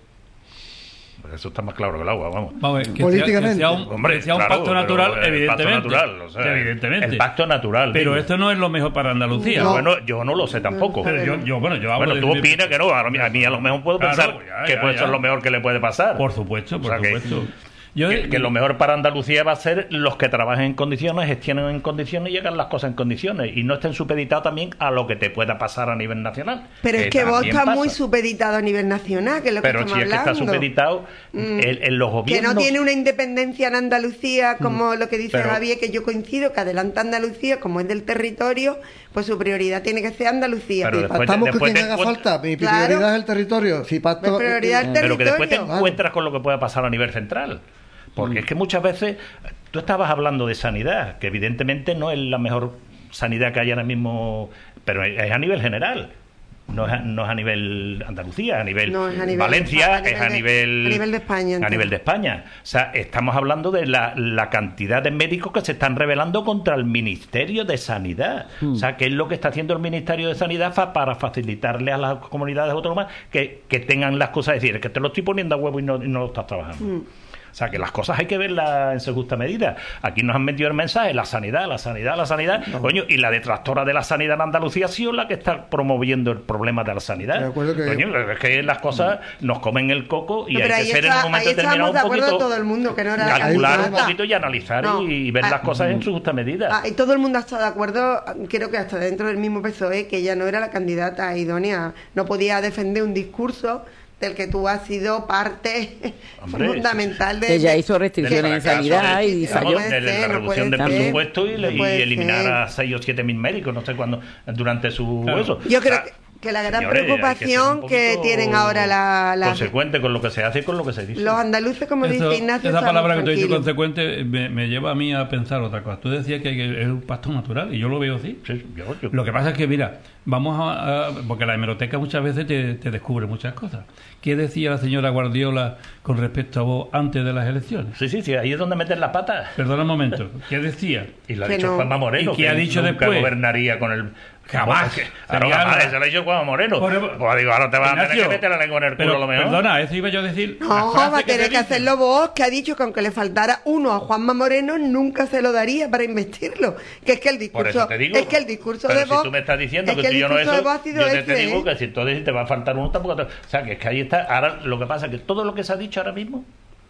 Eso está más claro que el agua, vamos. Vamos a ver, que Políticamente. sea, que sea un, Hombre, que sea un claro, pacto pero natural, el evidentemente. pacto natural, o sea, evidentemente. el pacto natural, Pero digo. esto no es lo mejor para Andalucía. No. Bueno, yo no lo sé tampoco. Pero yo, yo, bueno, yo hablo Bueno, tú de- opinas que no, a mí, a mí a lo mejor puedo Claro, pensar ya, que ya, puede ya. ser lo mejor que le puede pasar. Por supuesto, por O sea, que- supuesto. Yo, que, que lo mejor para Andalucía va a ser los que trabajen en condiciones, gestionen en condiciones y hagan las cosas en condiciones y no estén supeditados también a lo que te pueda pasar a nivel nacional. Pero es que vos también estás pasa. muy supeditado a nivel nacional, que es lo que Pero si estamos es que está hablando. supeditado Mm. en, en los Que gobiernos. no tiene una independencia en Andalucía, como lo que dice Pero- Javier, que yo coincido, que adelanta Andalucía, como es del territorio, pues su prioridad tiene que ser Andalucía. Pero Y después- Pactamos después que te quien haga encuentra- falta. Mi Claro. prioridad es el territorio. Si pacto, Mi prioridad es el Pero que después te territorio. encuentras con lo que pueda pasar a nivel central. Porque es que muchas veces tú estabas hablando de sanidad, que evidentemente no es la mejor sanidad que hay ahora mismo, pero es a nivel general. No es a, no es a nivel Andalucía, a nivel, No, es a nivel Valencia, de- es a de- nivel a nivel de España, a entero. nivel de España. O sea, estamos hablando de la, la cantidad de médicos que se están rebelando contra el Ministerio de Sanidad. O sea, ¿qué es lo que está haciendo el Ministerio de Sanidad fa- para facilitarle a las comunidades autónomas que, que tengan las cosas? Es decir, que te lo estoy poniendo a huevo y no, y no lo estás trabajando. Mm. O sea, que las cosas hay que verlas en su justa medida. Aquí nos han metido el mensaje, la sanidad, la sanidad, la sanidad. Coño, y la detractora de la sanidad en Andalucía ha sido la que está promoviendo el problema de la sanidad. De acuerdo que- Coño, es que las cosas nos comen el coco y No, hay pero que ahí ser en está- un momento ahí estamos determinado de un acuerdo poquito, todo el mundo, que no era la calcular un candidata. poquito y analizar No. y, y ver Ah, las cosas en su justa medida. Ah, y todo el mundo está de acuerdo, creo que hasta dentro del mismo P S O E, que ella no era la candidata idónea, no podía defender un discurso del que tú has sido parte Hombre, fundamental de... Ella de- hizo restricciones en fracaso sanidad de- y no falló. puede de la ser, no reducción del puede ser. presupuesto y, le- No y puede eliminar ser. a seis o siete mil médicos, no sé cuándo, durante su Claro. eso. Yo O creo sea, que, que la gran señores, hay que ser preocupación un que poquito tienen ahora la, la- consecuente con lo que se hace y con lo que se dice. los andaluces, como Eso- dice Ignacio, esa estamos palabra que tú has dicho, tranquilos. consecuente, me, me lleva a mí a pensar otra cosa. Tú decías que, que es un pacto natural y yo lo veo así. Sí, yo- yo- Lo que pasa es que, mira, vamos a, a- porque la hemeroteca muchas veces te, te descubre muchas cosas. ¿Qué decía la señora Guardiola con respecto a vos antes de las elecciones? Sí, sí, sí, ahí es donde meten las patas. Perdona un momento. ¿Qué decía? Y lo ha Que dicho no. Juanma Moreno, ¿Y qué que ha dicho nunca después? gobernaría con el... Jamás. Que, claro, Sería jamás, la- eso lo ha dicho Juanma Moreno. Por- Pues digo, ahora te vas a tener Ignacio, que meter la lengua en el culo pero, a lo mejor. Perdona, eso iba yo a decir. la No, frase va a que tener se que dice. hacerlo vos, que ha dicho que aunque le faltara uno a Juanma Moreno, nunca se lo daría para investirlo. Que es que el Por discurso, eso te digo. es que el discurso pero de si Vox, tú me estás diciendo es que, que tú el y yo no discurso eso, de Vox ha sido yo te, ese, te digo ¿eh? que si entonces te va a faltar uno tampoco te... O sea, que es que ahí está. Ahora lo que pasa es que todo lo que se ha dicho ahora mismo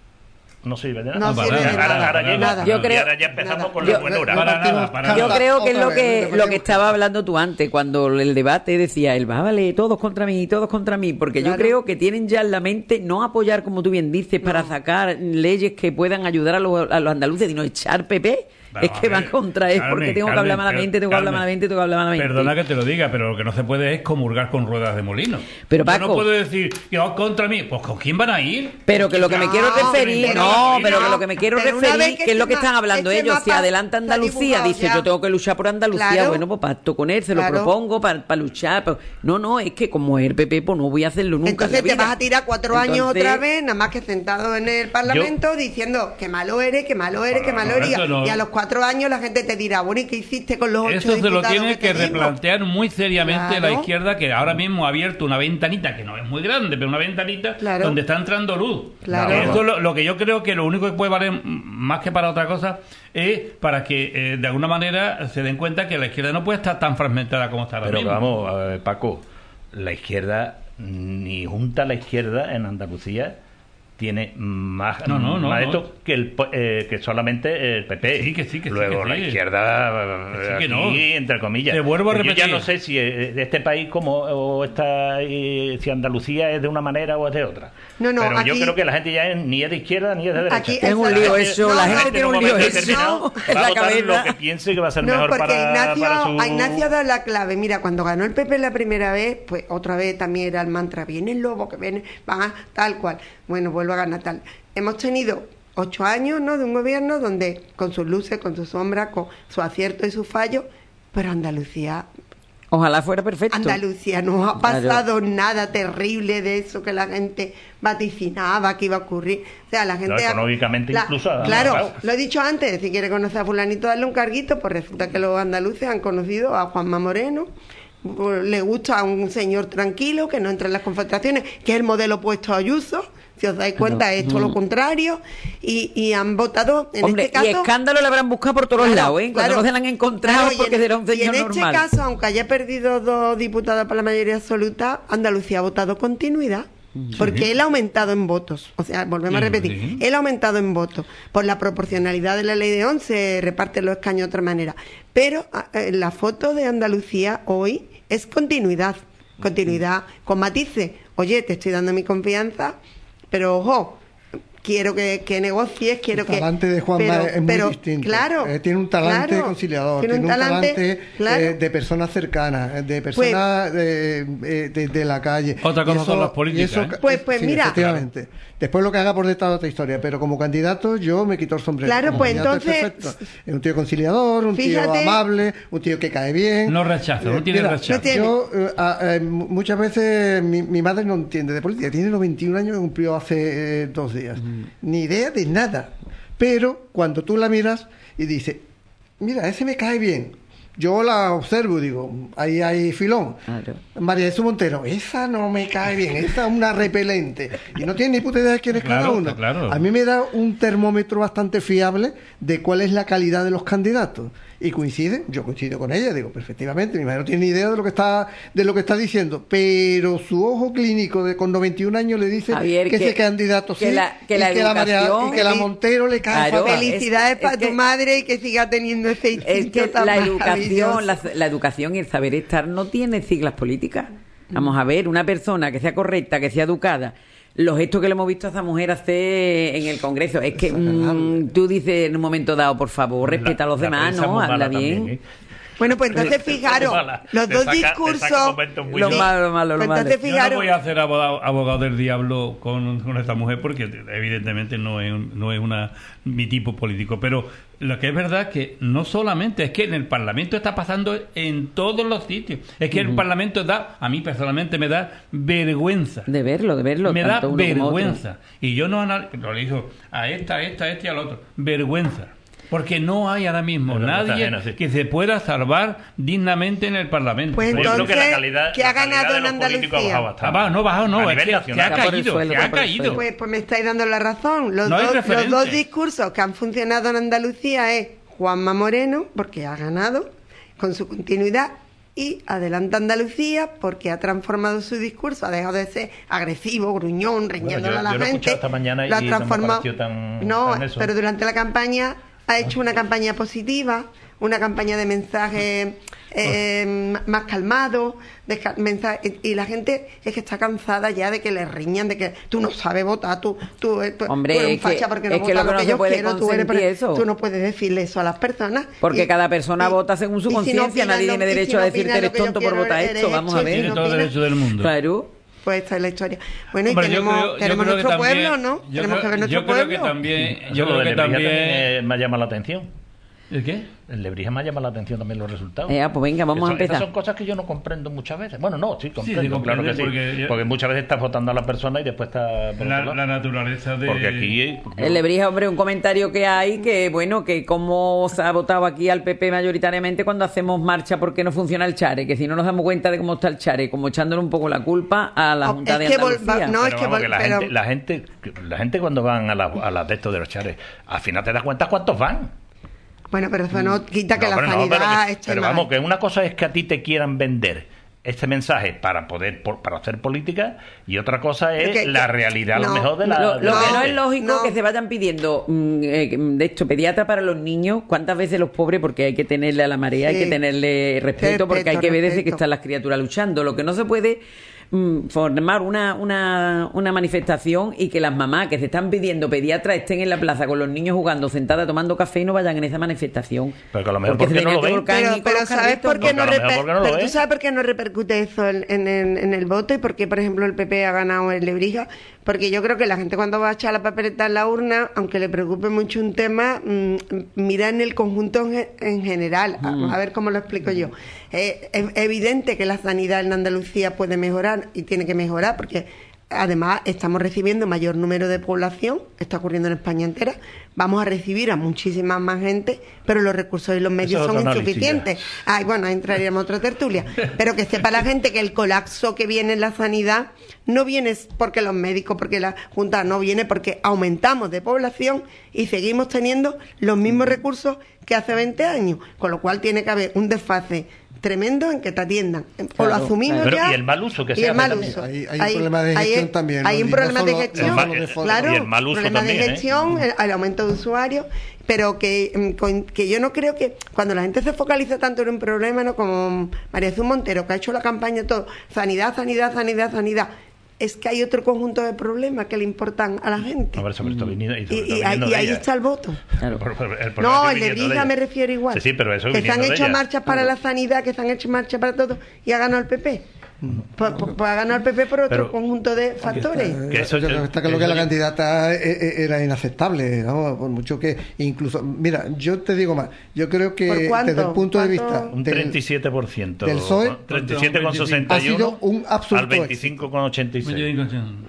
no sirve de nada. No No, sirve para de nada, ahora, nada, ahora para llega, nada. Yo creo- y ahora ya empezamos nada. con Yo- la buenura. Para nada, para Yo nada. creo que es lo Otra vez, que repetimos. lo que estaba hablando tú antes, cuando el debate decía él, va, vale, todos contra mí, todos contra mí, porque yo Claro. creo que tienen ya en la mente no apoyar, como tú bien dices, para sacar leyes que puedan ayudar a los, a los andaluces, sino echar P P es que van contra él, porque tengo que hablar malamente, tengo que hablar malamente, tengo que hablar malamente. Perdona que te lo diga, pero lo que no se puede es comulgar con ruedas de molino. Pero Paco, yo no puedo decir, yo contra mí, pues ¿con quién van a ir? Pero que lo que me quiero referir, no, pero que lo que me quiero Pero una referir, vez que que es lo que este están ma- hablando este ellos, si mapa adelanta está Andalucía, dibujado dice ya. yo tengo que luchar por Andalucía, Claro. bueno, pues pacto con él, se lo Claro. propongo para luchar, pero no, no, es que como es el P P, pues no voy a hacerlo nunca. Entonces en la te vida. vas a tirar cuatro años Entonces, otra vez, nada más que sentado en el Parlamento diciendo que malo eres, que malo eres, que malo no, eres. eso no. Y a los cuatro años la gente te dirá, bueno, ¿y qué hiciste con los ocho Eso se lo diputados tiene que te dimos? replantear muy seriamente Claro. la izquierda, que ahora mismo ha abierto una ventanita, que no es muy grande, pero una ventanita Claro. donde está entrando luz. Claro. Eso es lo, lo que yo creo que lo único que puede valer, m- más que para otra cosa, es para que eh, de alguna manera se den cuenta que la izquierda no puede estar tan fragmentada como está ahora Pero mismo. vamos, a ver, Paco, la izquierda, ni junta la izquierda en Andalucía tiene más, No, no, no, más no. esto que, el, po- eh, que solamente el P P. Que sí, que sí, que sí, Luego que la sí. izquierda, Que sí, que aquí, no. entre comillas. Te vuelvo a Yo ya repetir. no sé si eh, este país como o está, eh, si Andalucía es de una manera o es de otra. No, no, Pero yo aquí- creo que la gente ya es, ni es de izquierda ni es de derecha. Aquí Es un Exacto. lío eso, No, la no, gente tiene un lío momento eso determinado en va a la votar lo cabeza. que piense que va a ser No, mejor porque para, Ignacio, para su... a Ignacio ha dado la clave. Mira, cuando ganó el P P la primera vez, pues otra vez también era el mantra, viene el lobo, que viene, van a tal cual. Bueno, vuelvo a ganar tal. Hemos tenido ocho años, ¿no?, de un gobierno donde, con sus luces, con sus sombras, con su acierto y sus fallos, pero Andalucía... Ojalá fuera perfecto. Andalucía no ha Claro. pasado nada terrible de eso que la gente vaticinaba que iba a ocurrir. O sea, la gente... No, económicamente la- incluso ha Claro, pasado. lo he dicho antes, si quiere conocer a fulanito, darle un carguito, pues resulta que los andaluces han conocido a Juanma Moreno. Pues le gusta a un señor tranquilo que no entra en las confrontaciones, que es el modelo opuesto a Ayuso. Si os dais cuenta, es todo lo contrario. Y, y han votado, en Hombre, este caso... y escándalo le habrán buscado por todos Claro, lados, ¿eh? Cuando claro. no se la han encontrado Claro, y porque en- era un señor y en normal. este caso, aunque haya perdido dos diputados para la mayoría absoluta, Andalucía ha votado continuidad. Porque él ha aumentado en votos. O sea, volvemos a Sí, repetir. sí. Él ha aumentado en votos. Por la proporcionalidad de la ley de once, reparte los escaños de otra manera. Pero a- eh, la foto de Andalucía hoy es continuidad. Continuidad con matices. Oye, te estoy dando mi confianza, pero ojo, quiero que, que negocies, quiero El que... talante de Juanma pero- es muy pero, distinto. Claro. Eh, tiene un talante claro, conciliador, tiene tiene, un talante, claro. eh, de personas cercanas, de personas eh, eh, de, de la calle. Otra cosa Y son las y políticas, ¿eh? Pues- pues sí, mira. efectivamente. Después lo que haga por detrás de otra historia, pero como candidato yo me quito el sombrero. Claro, Como pues candidato es entonces- perfecto. Es un tío conciliador, un Fíjate- tío amable, un tío que cae bien. No rechaza, no Eh, tiene mira, rechazo. No tiene. Yo, eh, a- eh, mu- muchas veces mi, mi madre no entiende de política. Tiene los veintiún años que cumplió hace eh, dos días. Ni idea de nada. Pero cuando tú la miras y dices, mira, ese me cae bien. Yo la observo y digo, ahí hay filón. Claro. María Jesús Montero, esa no me cae bien, esa es una repelente. Y no tiene ni puta idea de quién es Claro, cada uno. está claro. A mí me da un termómetro bastante fiable de cuál es la calidad de los candidatos. Y coinciden, yo coincido con ella, digo, perfectamente, mi madre no tiene ni idea de lo que está, de lo que está diciendo, pero su ojo clínico de con noventa y un años le dice Javier, que, que- ese candidato que sí, la- que y, la que la María- educación- y que la Montero le cae Claro, fatal. es- Felicidades es para que- tu madre y que siga teniendo ese Es instinto que tan la educación, maravilloso. la, la educación y el saber estar no tiene siglas políticas. Vamos a ver, una persona que sea correcta, que sea educada, los gestos que le hemos visto a esa mujer hacer en el Congreso, es que mm, tú dices en un momento dado, por favor, respeta a los La- la demás, prensa es ¿no? muy Habla mala bien. también, ¿eh? Bueno, pues entonces Te- te fijaros, mala. los Te dos saca- te saca discursos... momentos muy Lo Sí. malo, lo malo, lo Pues malo. entonces Yo no fijaros, voy a hacer abogado, abogado del diablo con, con esta mujer porque evidentemente no es, no es una mi tipo político, pero lo que es verdad es que no solamente es que en el Parlamento está pasando en todos los sitios, es que el Parlamento da, a mí personalmente me da vergüenza. De verlo, de verlo. Me da tanto uno como otro. vergüenza. Y yo no anal- lo digo a esta, a esta, a este y al otro. Vergüenza. Porque no hay ahora mismo Es verdad, nadie ajeno, sí. que se pueda salvar dignamente en el Parlamento. Pues Yo creo que entonces, la calidad, ¿qué la ha calidad ganado de en los políticos ha Andalucía? bajado Ah, bastante. va, no, bajado no, A es nivel que, que nacional. ha Está por el caído, suelo, que está ha por el caído. suelo. Pues, pues me estáis dando la razón. Los, No hay dos, los referente. dos discursos que han funcionado en Andalucía es Juanma Moreno, porque ha ganado con su continuidad, y Adelanta Andalucía, porque ha transformado su discurso, ha dejado de ser agresivo, gruñón, riñéndole yo- a la yo lo he gente. escuchado esta mañana lo ha y no me transformado. pareció tan- no, tan eso. pero durante la campaña ha hecho una campaña positiva, una campaña de mensaje eh, más calmado, mensaje, y la gente es que está cansada ya de que le riñan, de que tú no sabes votar, tú, tú, tú, Hombre, tú eres un es facha que, porque no es que votas lo que lo no que se yo puede quiero, tú, eres, consentir eso. tú no puedes decirle eso a las personas. Porque y, cada persona y, vota según su y si no conciencia, opinan nadie lo- tiene y si derecho no a decirte opinan eres lo que yo tonto por quiero, votar eres esto, vamos a hecho, ver. si Tiene no todo el opinas- derecho del mundo. Claro. Pues esta es la historia. Bueno, Hombre, y yo tenemos, creo- yo tenemos creo que nuestro también- pueblo, ¿no? yo Tenemos creo- que ver nuestro yo creo pueblo. que también, Eso yo lo creo de que Lebrija también, eh, me llama la atención. ¿el qué? En Lebrija me llama la atención también los resultados. Eh, pues venga, vamos Eso- a empezar. Esas son cosas que yo no comprendo muchas veces. Bueno, no, sí, comprendo, sí, claro que comprende, sí. porque Porque, yo- muchas veces estás votando a la persona y después está... por La, otro lado. la naturaleza de... Porque aquí... eh, El Lebrija, hombre, un comentario que hay que, bueno, que cómo se ha votado aquí al P P mayoritariamente cuando hacemos marcha porque no funciona el Chare, que si no nos damos cuenta de cómo está el Chare, como echándole un poco la culpa a la Oh, Junta es de que vol- Andalucía. va- no, es Pero que vamos, vol- que la, pero- gente, la gente la gente cuando van a las a las de estos de los chares, al final te das cuenta cuántos van. Bueno, pero eso no quita que No, la pero no, sanidad pero, que- esté pero mal. vamos, que una cosa es que a ti te quieran vender este mensaje para poder por- para hacer política y otra cosa es Que- que- la realidad a lo no, mejor de la, Lo, de lo la que no gente. es lógico No. que se vayan pidiendo, mm, eh, de hecho, pediatra para los niños. ¿Cuántas veces los pobres? Porque hay que tenerle a la marea, Sí. hay que tenerle respeto, porque hay Respeto, que ver desde que respeto. están las criaturas luchando. Lo que no se puede mm, formar una, una, una manifestación y que las mamás que se están pidiendo pediatra estén en la plaza con los niños jugando, sentadas tomando café y no vayan en esa manifestación. Pero que a lo mejor Porque porque se no lo tenían que ven. volcar Pero, allí con pero los ¿sabes carritos, por qué no, no, que a lo mejor reper- porque no lo pero ve. tú sabes por qué no repercute eso en, en, en- en el voto y por qué, por ejemplo, el P P ha ganado en Lebrija? Porque yo creo que la gente cuando va a echar la papeleta en la urna, aunque le preocupe mucho un tema, mm, mira en el conjunto en, ge- en general. A, a ver cómo lo explico yo. Eh, es evidente que la sanidad en Andalucía puede mejorar y tiene que mejorar porque además estamos recibiendo mayor número de población, está ocurriendo en España entera, vamos a recibir a muchísima más gente, pero los recursos y los medios Eso es son otro análisis insuficientes. Ay, bueno, entraríamos a otra tertulia, pero que sepa la gente que el colapso que viene en la sanidad no viene porque los médicos, porque la Junta, no viene porque aumentamos de población y seguimos teniendo los mismos recursos que hace veinte años, con lo cual tiene que haber un desfase tremendo en que te atiendan. O lo Claro, asumimos claro. ya. Pero, y el mal uso que y se el hace mal también. uso. Hay- hay un problema de hay- gestión también, Hay ¿no? un Y no problema de solo- gestión. no solo de fondo. Claro, Y el mal uso problema también, de ¿eh? gestión, el, el aumento de usuarios, pero que, mm, con- que yo no creo que cuando la gente se focaliza tanto en un problema, no como María Jesús Montero, que ha hecho la campaña todo, sanidad, sanidad, sanidad, sanidad, es que hay otro conjunto de problemas que le importan a la gente. A ver, sobre todo viniendo- y sobre Y, todo y ahí, viniendo y de ahí ella. está el voto. Claro. Por- por- el problema No, es el que de viniendo Brija ella. me refiero igual. Sí, sí, pero eso que se han viniendo de hecho ella. marchas para la sanidad, que se han hecho marchas para todo y ha ganado el P P. Pues, pues- pues ha ganado el P P por otro Pero- conjunto de factores. Que eso- Yo creo que está claro eso- que la candidata eh, eh, era inaceptable, ¿no? Por mucho que incluso, mira, yo te digo más, yo creo que ¿Por cuánto? desde el punto de ¿Cuánto? vista Un del- treinta y siete por ciento. del P S O E, treinta y siete coma sesenta y uno ha sido un absoluto al veinticinco coma ochenta y seis.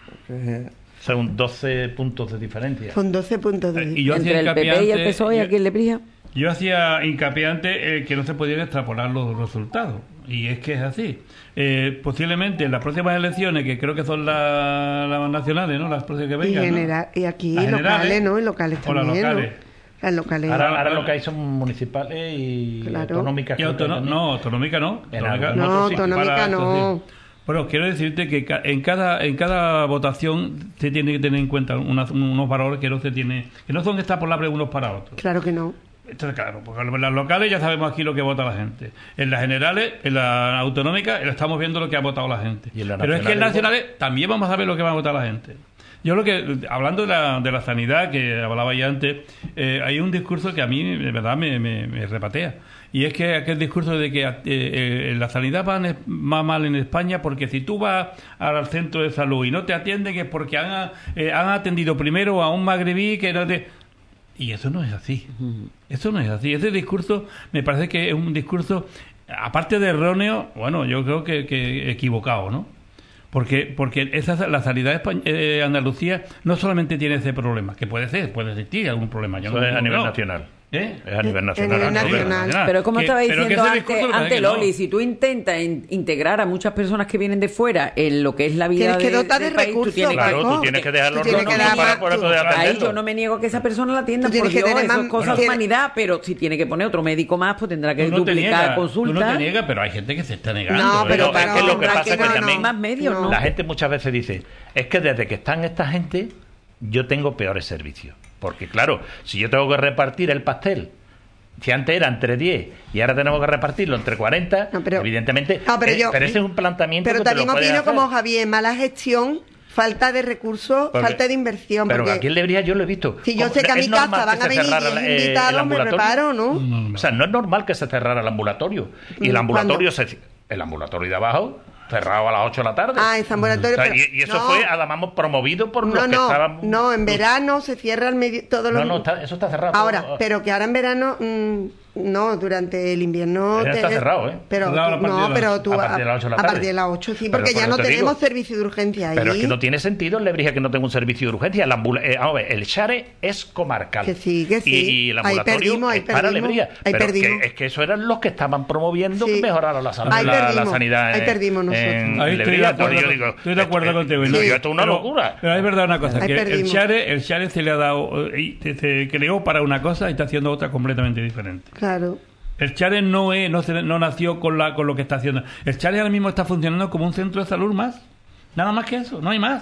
eh, O sea, un doce puntos de diferencia. Con doce puntos de Y yo hacía Entre el P hincapié P y el antes- P S O E y yo- aquí en Lebrija. Yo hacía hincapié antes eh, que no se podían extrapolar los resultados. Y es que es así. Eh, posiblemente en las próximas elecciones, que creo que son las, las nacionales, ¿no? Las próximas que y, vengan. ¿no? genera- y aquí Las locales, generales ¿no? Y locales o las también, ¿no? locales. Las locales. Ahora, ahora lo que hay son municipales y Claro. autonómicas. Y creo que autono- también. no, autonómica no. En Autonómica- algún No, otro sitio. autonómica para- no. Bueno, quiero decirte que ca- en cada en cada votación se tiene que tener en cuenta unas- unos valores que no se tiene, que no son extrapolables unos para otros. Claro que no. Esto es claro, porque en las locales ya sabemos aquí lo que vota la gente. En las generales, en la autonómica, estamos viendo lo que ha votado la gente. Y en las Pero es que en nacionales, nacionales también vamos a ver lo que va a votar la gente. Yo lo que, hablando de la, de la sanidad, que hablaba ya antes, eh, hay un discurso que a mí, de verdad, me, me, me repatea. Y es que aquel discurso de que eh, eh, la sanidad va, en- va mal en España porque si tú vas al centro de salud y no te atienden es porque han, eh, han atendido primero a un magrebí que no te... Y eso no es así. Eso no es así. Ese discurso me parece que es un discurso, aparte de erróneo, bueno, yo creo que, que equivocado, ¿no? Porque porque esa, la sanidad españ- eh, Andalucía no solamente tiene ese problema, que puede ser, puede existir algún problema. Yo Eso no es a digo nivel que no. nacional. ¿Eh? Es a nivel A nacional. nivel ¿no? nacional. Pero como Que- estaba pero que diciendo ese antes, discurso me parece antes que no. Loli, si tú intentas in- integrar a muchas personas que vienen de fuera en lo que es la vida Tienes que de- dotar del de país, tú recursos, tienes que- Claro, Paco. tú tienes que dejar los Tú tienes que recursos dar para más- poder tú- poder Ahí atenderlo. yo no me niego que esa persona la atienda Tú tienes por que Dios, tener eso más- es cosa bueno, de humanidad, pero si tiene que poner otro médico más, pues tendrá que Tú no te duplicar niegas, consulta. tú no te niegas, pero hay gente que se está negando. No, ¿eh? pero, Pero es que lo que no, pasa es que no, también- no. más medios, ¿no? La gente muchas veces dice, es que desde que están esta gente, yo tengo peores servicios. Porque claro, si yo tengo que repartir el pastel Si antes era entre diez y ahora tenemos que repartirlo entre cuarenta, no, pero, evidentemente, no, pero, eh, yo, pero ese es un planteamiento pero que te lo también opino hacer. como Javier, mala gestión, falta de recursos, porque, falta de inversión. Pero porque aquí en Lebrija yo lo he visto. Si yo sé que a mi casa van a venir diez invitados, me preparo, ¿no? No, no, no. O sea, no es normal que se cerrara el ambulatorio. Y el ambulatorio, se, el ambulatorio de abajo... cerrado a las ocho de la tarde. Ah, es ambulatorio. O sea, pero, y, y eso no, fue, además, promovido por no, los que no, estaban... No, en verano se cierra el medio... Todos los... No, no, está, eso está cerrado. Ahora, todo. pero que ahora en verano... Mmm, no, durante el invierno... Ya está te, cerrado, ¿eh? Pero, no, no pero tú... A partir de las ocho de la tarde. tarde. A partir de las ocho, sí, porque ya no tenemos digo, servicio de urgencia ahí. Pero es que no tiene sentido en Lebrija que no tenga un servicio de urgencia. El, ambul eh, a ver, el Share es comarcal. Que sí, que sí. Y, y el ambulatorio ahí perdimos, ahí es para perdimos, Lebrija. Ahí pero perdimos. Que, es que eso eran los que estaban promoviendo sí. que mejoraron la, salud, ahí la, perdimos, la sanidad ahí en, perdimos nosotros. en ahí Lebrija. Estoy de acuerdo, yo digo, estoy de acuerdo esto, contigo. Sí, no, esto es una pero, locura. Pero es verdad una cosa, ahí que perdimos. el Share, el Share se le ha dado... Se, se creó para una cosa y está haciendo otra completamente diferente. Claro. El Chare no es, no, se, no nació con la con lo que está haciendo. El Chare ahora mismo está funcionando como un centro de salud más. Nada más que eso, no hay más.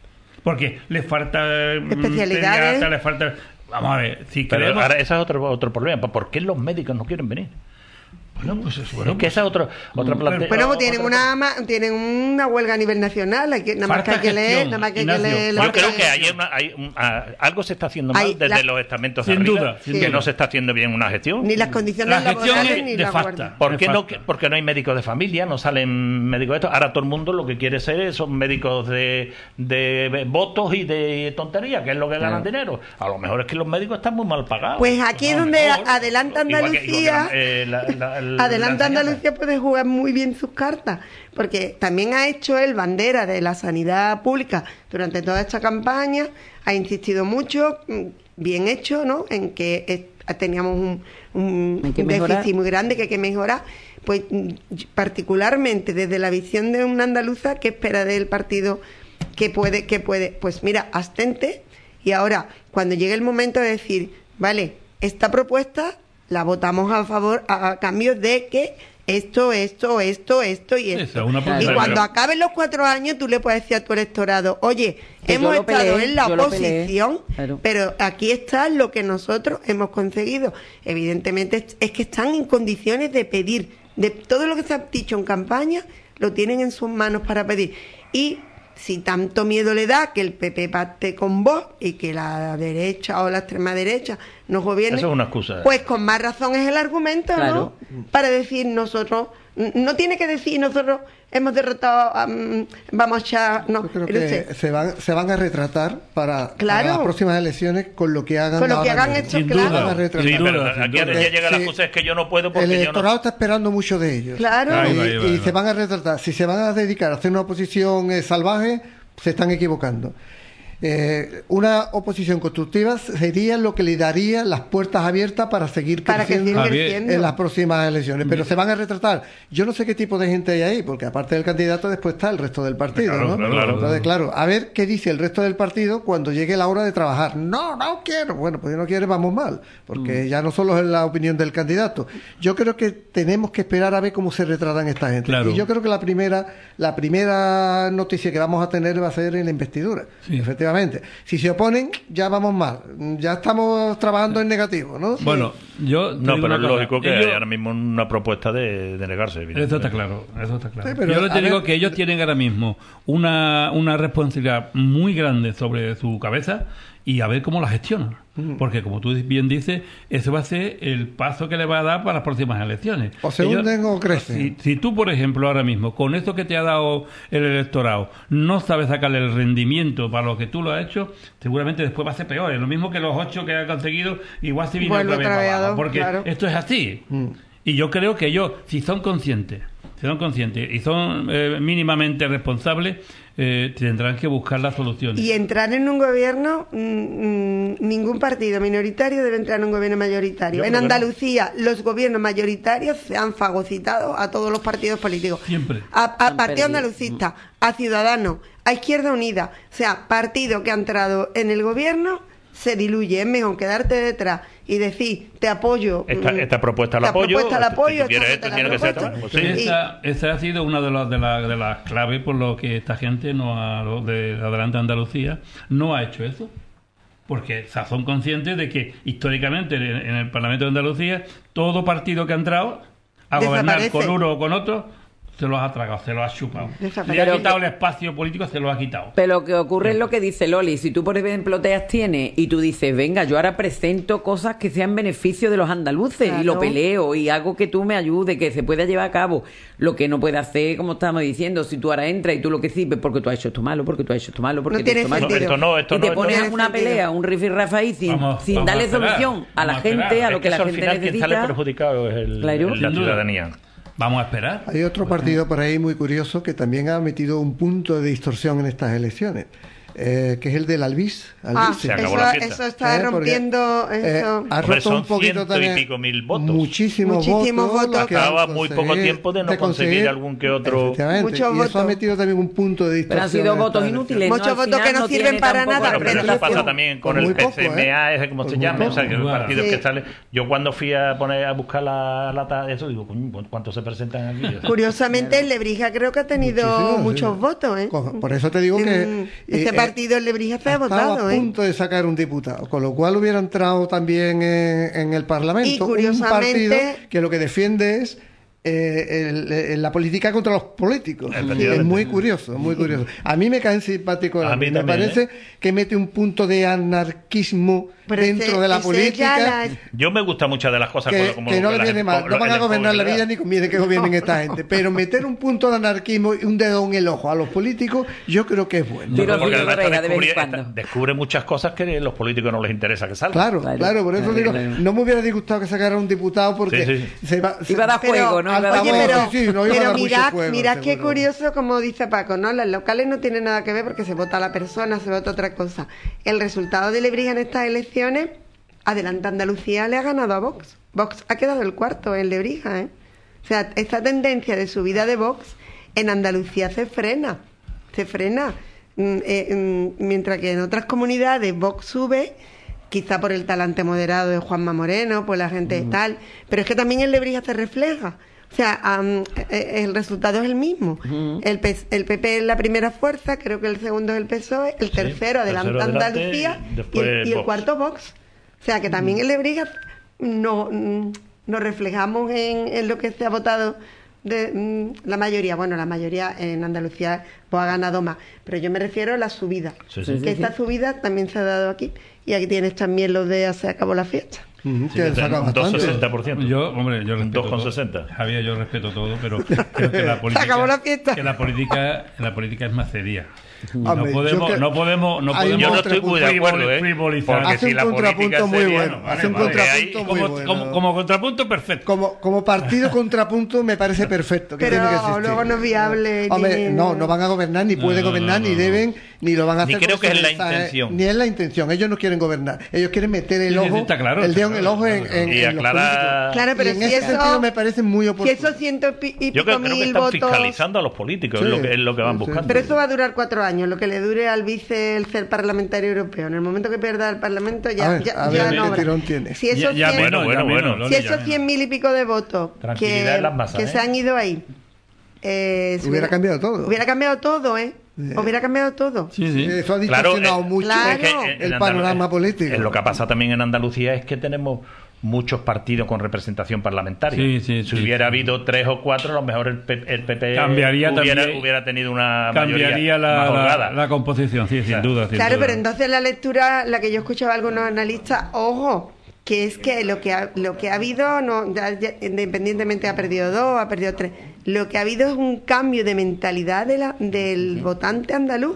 Porque le falta especialidades, pediatra, le falta. Vamos a ver, si Pero queremos... ahora ese es otro otro problema. ¿Por qué los médicos no quieren venir? Bueno, pues es bueno. Es que esa es otro, otra plantea. Bueno, pues tienen una tienen una huelga a nivel nacional, hay que, nada más que hay que leer, nada más que hay que leer. Yo creo que hay, una, hay un, a, algo se está haciendo mal desde la, los estamentos de sin arriba, duda, sin que duda. no se está haciendo bien una gestión. Ni las condiciones la laborales ni la guardia. ¿Por qué no? Porque no hay médicos de familia, no salen médicos de esto. Ahora todo el mundo lo que quiere ser son médicos de, de votos y de tonterías, que es lo que ganan dinero. A lo mejor es que los médicos están muy mal pagados. Pues aquí es donde mejor, adelanta Andalucía. Que, eh, la, la, la, adelanta Andalucía puede jugar muy bien sus cartas, porque también ha hecho él bandera de la sanidad pública durante toda esta campaña, ha insistido mucho, bien hecho, ¿no?, en que es, teníamos un, un déficit muy grande que hay que mejorar. Pues particularmente desde la visión de una andaluza, ¿qué espera del partido? Que puede, que puede, pues mira, abstente, y ahora cuando llegue el momento de decir, vale, esta propuesta la votamos a favor a, a cambio de que esto, esto, esto, esto y esto. Una y cuando acaben los cuatro años, tú le puedes decir a tu electorado, oye, que hemos estado peleé, en la oposición, claro, pero aquí está lo que nosotros hemos conseguido. Evidentemente es que están en condiciones de pedir, de todo lo que se ha dicho en campaña, lo tienen en sus manos para pedir. Y si tanto miedo le da que el P P pacte con Vox y que la derecha o la extrema derecha nos gobierne, eso es una excusa. Pues con más razón es el argumento, claro, ¿no? Para decir nosotros, no tiene que decir nosotros hemos derrotado, um, vamos a echar... No, yo creo que se van, se van a retratar para, claro, para las próximas elecciones con lo que hagan. Con lo que hagan hecho, claro. Sí, pero aquí ya llega la excusa, es que yo no puedo porque el electorado yo no... está esperando mucho de ellos. Claro. Y, ahí va, ahí va, y ahí va. se van a retratar. Si se van a dedicar a hacer una oposición eh, salvaje, se están equivocando. Eh, una oposición constructiva sería lo que le daría las puertas abiertas para seguir para creciendo, que creciendo en las próximas elecciones. Pero se van a retratar. Yo no sé qué tipo de gente hay ahí, porque aparte del candidato después está el resto del partido, claro, ¿no? Claro, claro. Entonces, claro, a ver qué dice el resto del partido cuando llegue la hora de trabajar. No, no quiero. Bueno, pues si no quieres vamos mal, porque mm. ya no solo es la opinión del candidato. Yo creo que tenemos que esperar a ver cómo se retratan esta gente. Claro. Y yo creo que la primera, la primera noticia que vamos a tener va a ser en la investidura. Sí. Efectivamente. Si se oponen, ya vamos mal. Ya estamos trabajando en negativo, ¿no? Bueno, yo... No, pero es lógico que ellos... hay ahora mismo una propuesta de, de negarse. Eso está claro, eso está claro. Sí, pero, yo te digo ver... que ellos tienen ahora mismo una, una responsabilidad muy grande sobre su cabeza y a ver cómo la gestionan. Uh-huh. Porque, como tú bien dices, eso va a ser el paso que le va a dar para las próximas elecciones. O se hunden ellos, o crecen. Si, si tú, por ejemplo, ahora mismo, con esto que te ha dado el electorado, no sabes sacarle el rendimiento para lo que tú lo has hecho, seguramente después va a ser peor. Es lo mismo que los ocho que ha conseguido, igual se viene bueno, otra vez para abajo. Porque claro, esto es así. Uh-huh. Y yo creo que ellos, si son conscientes, si son conscientes y son eh, mínimamente responsables, eh, tendrán que buscar las soluciones. Y entrar en un gobierno, mmm, ningún partido minoritario debe entrar en un gobierno mayoritario. Yo en Andalucía, no. Los gobiernos mayoritarios se han fagocitado a todos los partidos políticos. Siempre. A, a Partido Andalucista, a Ciudadanos, a Izquierda Unida. O sea, partido que ha entrado en el gobierno se diluye. Es mejor quedarte detrás y decir, te apoyo. Esta, esta propuesta la apoyo. Propuesta la apoyo. Si quieres esto, tiene que ser también. Pues sí. Esa, esa ha sido una de las de, la, de las claves por lo que esta gente no ha, de Adelante Andalucía no ha hecho eso. porque son conscientes de que históricamente en, en el Parlamento de Andalucía todo partido que ha entrado a gobernar con uno o con otro se los ha tragado, se los ha chupado. Le ha quitado el espacio político, se lo ha quitado. Pero lo que ocurre es lo que dice Loli. Si tú, por ejemplo, te abstienes y tú dices, venga, yo ahora presento cosas que sean beneficio de los andaluces, claro, y lo peleo y hago que tú me ayudes, que se pueda llevar a cabo. Lo que no puede hacer, como estábamos diciendo, si tú ahora entras y tú lo que sirves porque tú has hecho esto malo, porque tú has hecho esto malo, porque no tú has hecho esto malo. Esto no, esto y te no, pones esto no. una pelea, un rifirrafe ahí sin, vamos, sin vamos darle a solución a la vamos gente, a, a lo es que, que la al gente final necesita. quien sale perjudicado es el, Claro. el, la ciudadanía. Vamos a esperar. Hay otro partido por ahí muy curioso que también ha metido un punto de distorsión en estas elecciones, eh, que es el del Albis. Ah, Se acabó eso, la fiesta. eso está Eh, rompiendo... Eh, eso. ha Hombre, roto son un poquito ciento también. y pico mil votos. Muchísimos, Muchísimos votos. votos. que Acaba han muy poco conseguir- tiempo de no conseguir algún que otro. Efectivamente. Muchos y eso votos. ha metido también un punto de Pero distorsión. han sido en votos esta inútiles. elección. Muchos Al votos final que no sirven tiene para tampoco nada, Bueno, pero pero eso pasa no- también con Pues el muy poco, P C M A, ese como Pues se muy llame, o poco, sea, que ¿eh? los partidos Sí. que salen. Yo cuando fui a poner a buscar la lata de eso, digo, coño, ¿cuántos se presentan aquí? Curiosamente, el Lebrija creo que ha tenido Muchísimos, muchos sí. votos, ¿eh? Co- Por eso te digo que... Mm, eh, Este eh, partido, el Lebrija, se ha estaba votado, a ¿eh? punto de sacar un diputado, con lo cual hubiera entrado también en, en el Parlamento Y un curiosamente- partido que lo que defiende es eh, el- el- la política contra los políticos. Es muy curioso, muy curioso. A mí me caen simpáticos, A mí me también, parece ¿eh? que mete un punto de anarquismo Pero dentro ese- de la ese política. ya la- Yo me gustan muchas de las cosas Que, como, como que no que le la viene gente- mal, lo- no van el a gobernar la joven, vida ¿verdad? ni conviene que gobiernen esta gente, pero meter un punto de anarquismo y un dedo en el ojo a los políticos, yo creo que es bueno. Tiro Porque de además oreja de vez en descubre, cuando. esta- descubre muchas cosas que a los políticos no les interesa que salgan. Claro, Claro, claro, por eso claro, digo, claro. no me hubiera disgustado que sacara un diputado porque Sí, sí. se va, se- Iba a dar Pero- juego, ¿no? Iba a dar al- Oye, juego. pero, Sí, sí, no iba a pero dar mucho mirad, juego, mirad qué seguro. curioso, como dice Paco, ¿no? Las locales no tienen nada que ver porque se vota a la persona, se vota otra cosa. El resultado de Lebrija en estas elecciones, Adelante Andalucía le ha ganado a Vox. Vox ha quedado el cuarto en Lebrija, ¿eh? O sea, esta tendencia de subida de Vox en Andalucía se frena, se frena. Mm, eh, mm, mientras que en otras comunidades Vox sube, quizá por el talante moderado de Juanma Moreno, por la gente tal, pero es que también en Lebrija se refleja. O sea, am, eh, el resultado es el mismo. el, P- el P P es la primera fuerza, creo que el segundo es el P S O E, el tercero Adelante tercero adelante, Andalucía y después el, y el Vox. cuarto Vox. O sea, que también en Lebrija no, mm, nos reflejamos en, en lo que se ha votado de mm, la mayoría. Bueno, la mayoría en Andalucía pues, ha ganado más, pero yo me refiero a la subida. Sí, sí. Que esta subida también se ha dado aquí. Y aquí tienes también los de se acabó la fiesta. Ujú, Sí, que que saca tengo un bastante. dos coma sesenta por ciento. Yo, hombre, yo respeto dos coma todo. sesenta. Javier, yo respeto todo, pero creo que la política, acabó la fiesta. que la política, la política es macería. Hombre, no podemos, yo que- no podemos, no hay podemos Yo no estoy muy de acuerdo, ¿eh? frivolizar. Porque Hace si un la política contrapunto es muy seria, bueno, no, hace un vale, contrapunto ahí- muy como, bueno. como, como contrapunto, perfecto. Como, como partido contrapunto me parece perfecto. Que Pero tiene que existir. luego no es viable, Hombre, ni- no, no van a gobernar, ni No, pueden no, gobernar, no, ni no. deben, ni lo van a Ni hacer. creo porque que es la se les- intención. Ni es la intención. Ellos no quieren gobernar. Ellos quieren meter el Sí, sí, ojo, está claro, el está dedo en el claro, ojo en, claro, claro. en- Y en los aclara- políticos. Claro, pero y en si ese eso- sentido me parece muy Si oportuno. esos ciento y pi- y Yo pico creo, creo que mil están votos... fiscalizando a los políticos, Sí, es, lo que, es lo que van sí, sí. buscando. Pero eso va a durar cuatro años, lo que le dure al vice el ser parlamentario europeo. En el momento que pierda el parlamento ya, A ver, ya, a ver ya qué no habrá. tirón tiene. Si esos Ya- ya cien, menos, Bueno, ya bueno, menos, bueno. Loli, si ya esos menos. cien mil y pico de votos Tranquilidad que, en las masas, que ¿eh? se han ido ahí, eh, se Hubiera cambiado todo. Hubiera cambiado todo, ¿eh? Sí. Hubiera cambiado todo. Sí, sí. Eso ha Claro, distorsionado eh, mucho claro. es que en- el en panorama Andalu- político. eh, Lo que ha pasado también en Andalucía es que tenemos muchos partidos con representación parlamentaria. Sí, sí, si sí, hubiera sí. habido tres o cuatro, a lo mejor el, P- el P P Cambiaría hubiera, también- hubiera tenido una Cambiaría mayoría la, más la, holgada. la composición, sí, sin Claro. duda. sin Claro, duda. pero entonces la lectura, la que yo escuchaba a algunos analistas, ojo, que es que lo que ha, lo que ha habido, no, ya- ya, independientemente ha perdido dos, ha perdido tres, lo que ha habido es un cambio de mentalidad de la, del votante andaluz.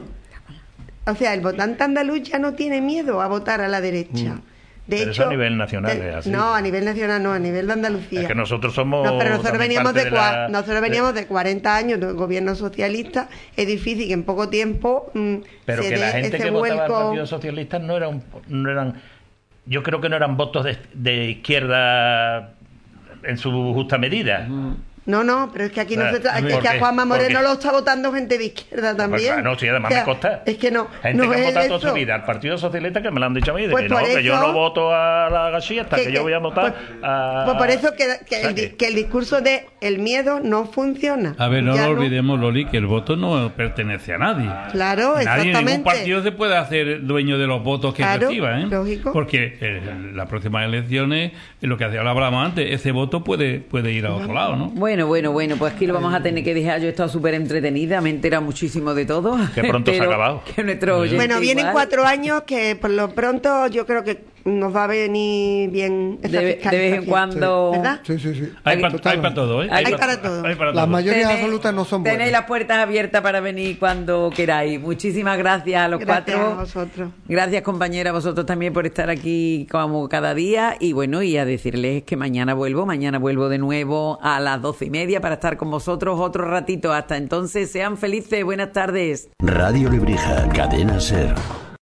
O sea, el votante andaluz ya no tiene miedo a votar a la derecha. De Pero hecho, eso a nivel nacional de- es así. No, a nivel nacional no, a nivel de Andalucía. Es que nosotros somos No, pero nosotros también veníamos parte de, de cua- la- nosotros veníamos de cuarenta años de gobierno socialista. Es difícil que en poco tiempo mm, Pero se que la dé gente ese que votaba al vuelco. Partido Socialista no eran, no eran, yo creo que no eran votos de, de izquierda en su justa medida. No, no, pero es que aquí no Eh, se trata, es ¿por que a qué? Juanma ¿Por Moreno qué? lo está votando gente de izquierda también. Pues, no, sí, además O sea, me consta. Es que no, Gente no que ha es votado toda eso. su vida al Partido Socialista, que me lo han dicho a mí, de Pues que no, por que yo eso- no voto a la García hasta que, que- yo voy a votar pues, a... Pues por eso que, que, o sea el, di- que- que el discurso de el miedo no funciona. A ver, no Ya lo olvidemos, Loli, que el voto no pertenece a nadie. Claro, Nadie, exactamente. ningún partido se puede hacer dueño de los votos que Claro, reciba, ¿eh? lógico. Porque eh, las próximas elecciones, lo que hablábamos antes, ese voto puede, puede ir a otro lado, ¿no? Bueno, bueno, bueno, pues aquí lo vamos a tener que dejar. Yo he estado súper entretenida, me he enterado muchísimo de todo. Que pronto se ha Espero acabado. Que nuestro oyente Bueno, vienen igual. cuatro años que por lo pronto yo creo que nos va a venir bien esta de, de vez en fiscalización. cuando. ¿Verdad? Sí, sí, sí. Hay, pa- Total. hay para todo, ¿eh? Hay para todo. Hay para Las todo. mayorías Tenéis- absolutas no son Tenéis buenas. las puertas abiertas para venir cuando queráis. Muchísimas gracias a los Gracias cuatro. a vosotros. Gracias, compañera, a vosotros también por estar aquí como cada día. Y bueno, y a decirles que mañana vuelvo. Mañana vuelvo de nuevo a las doce y media para estar con vosotros otro ratito. Hasta entonces, sean felices. Buenas tardes. Radio Lebrija, Cadena Ser.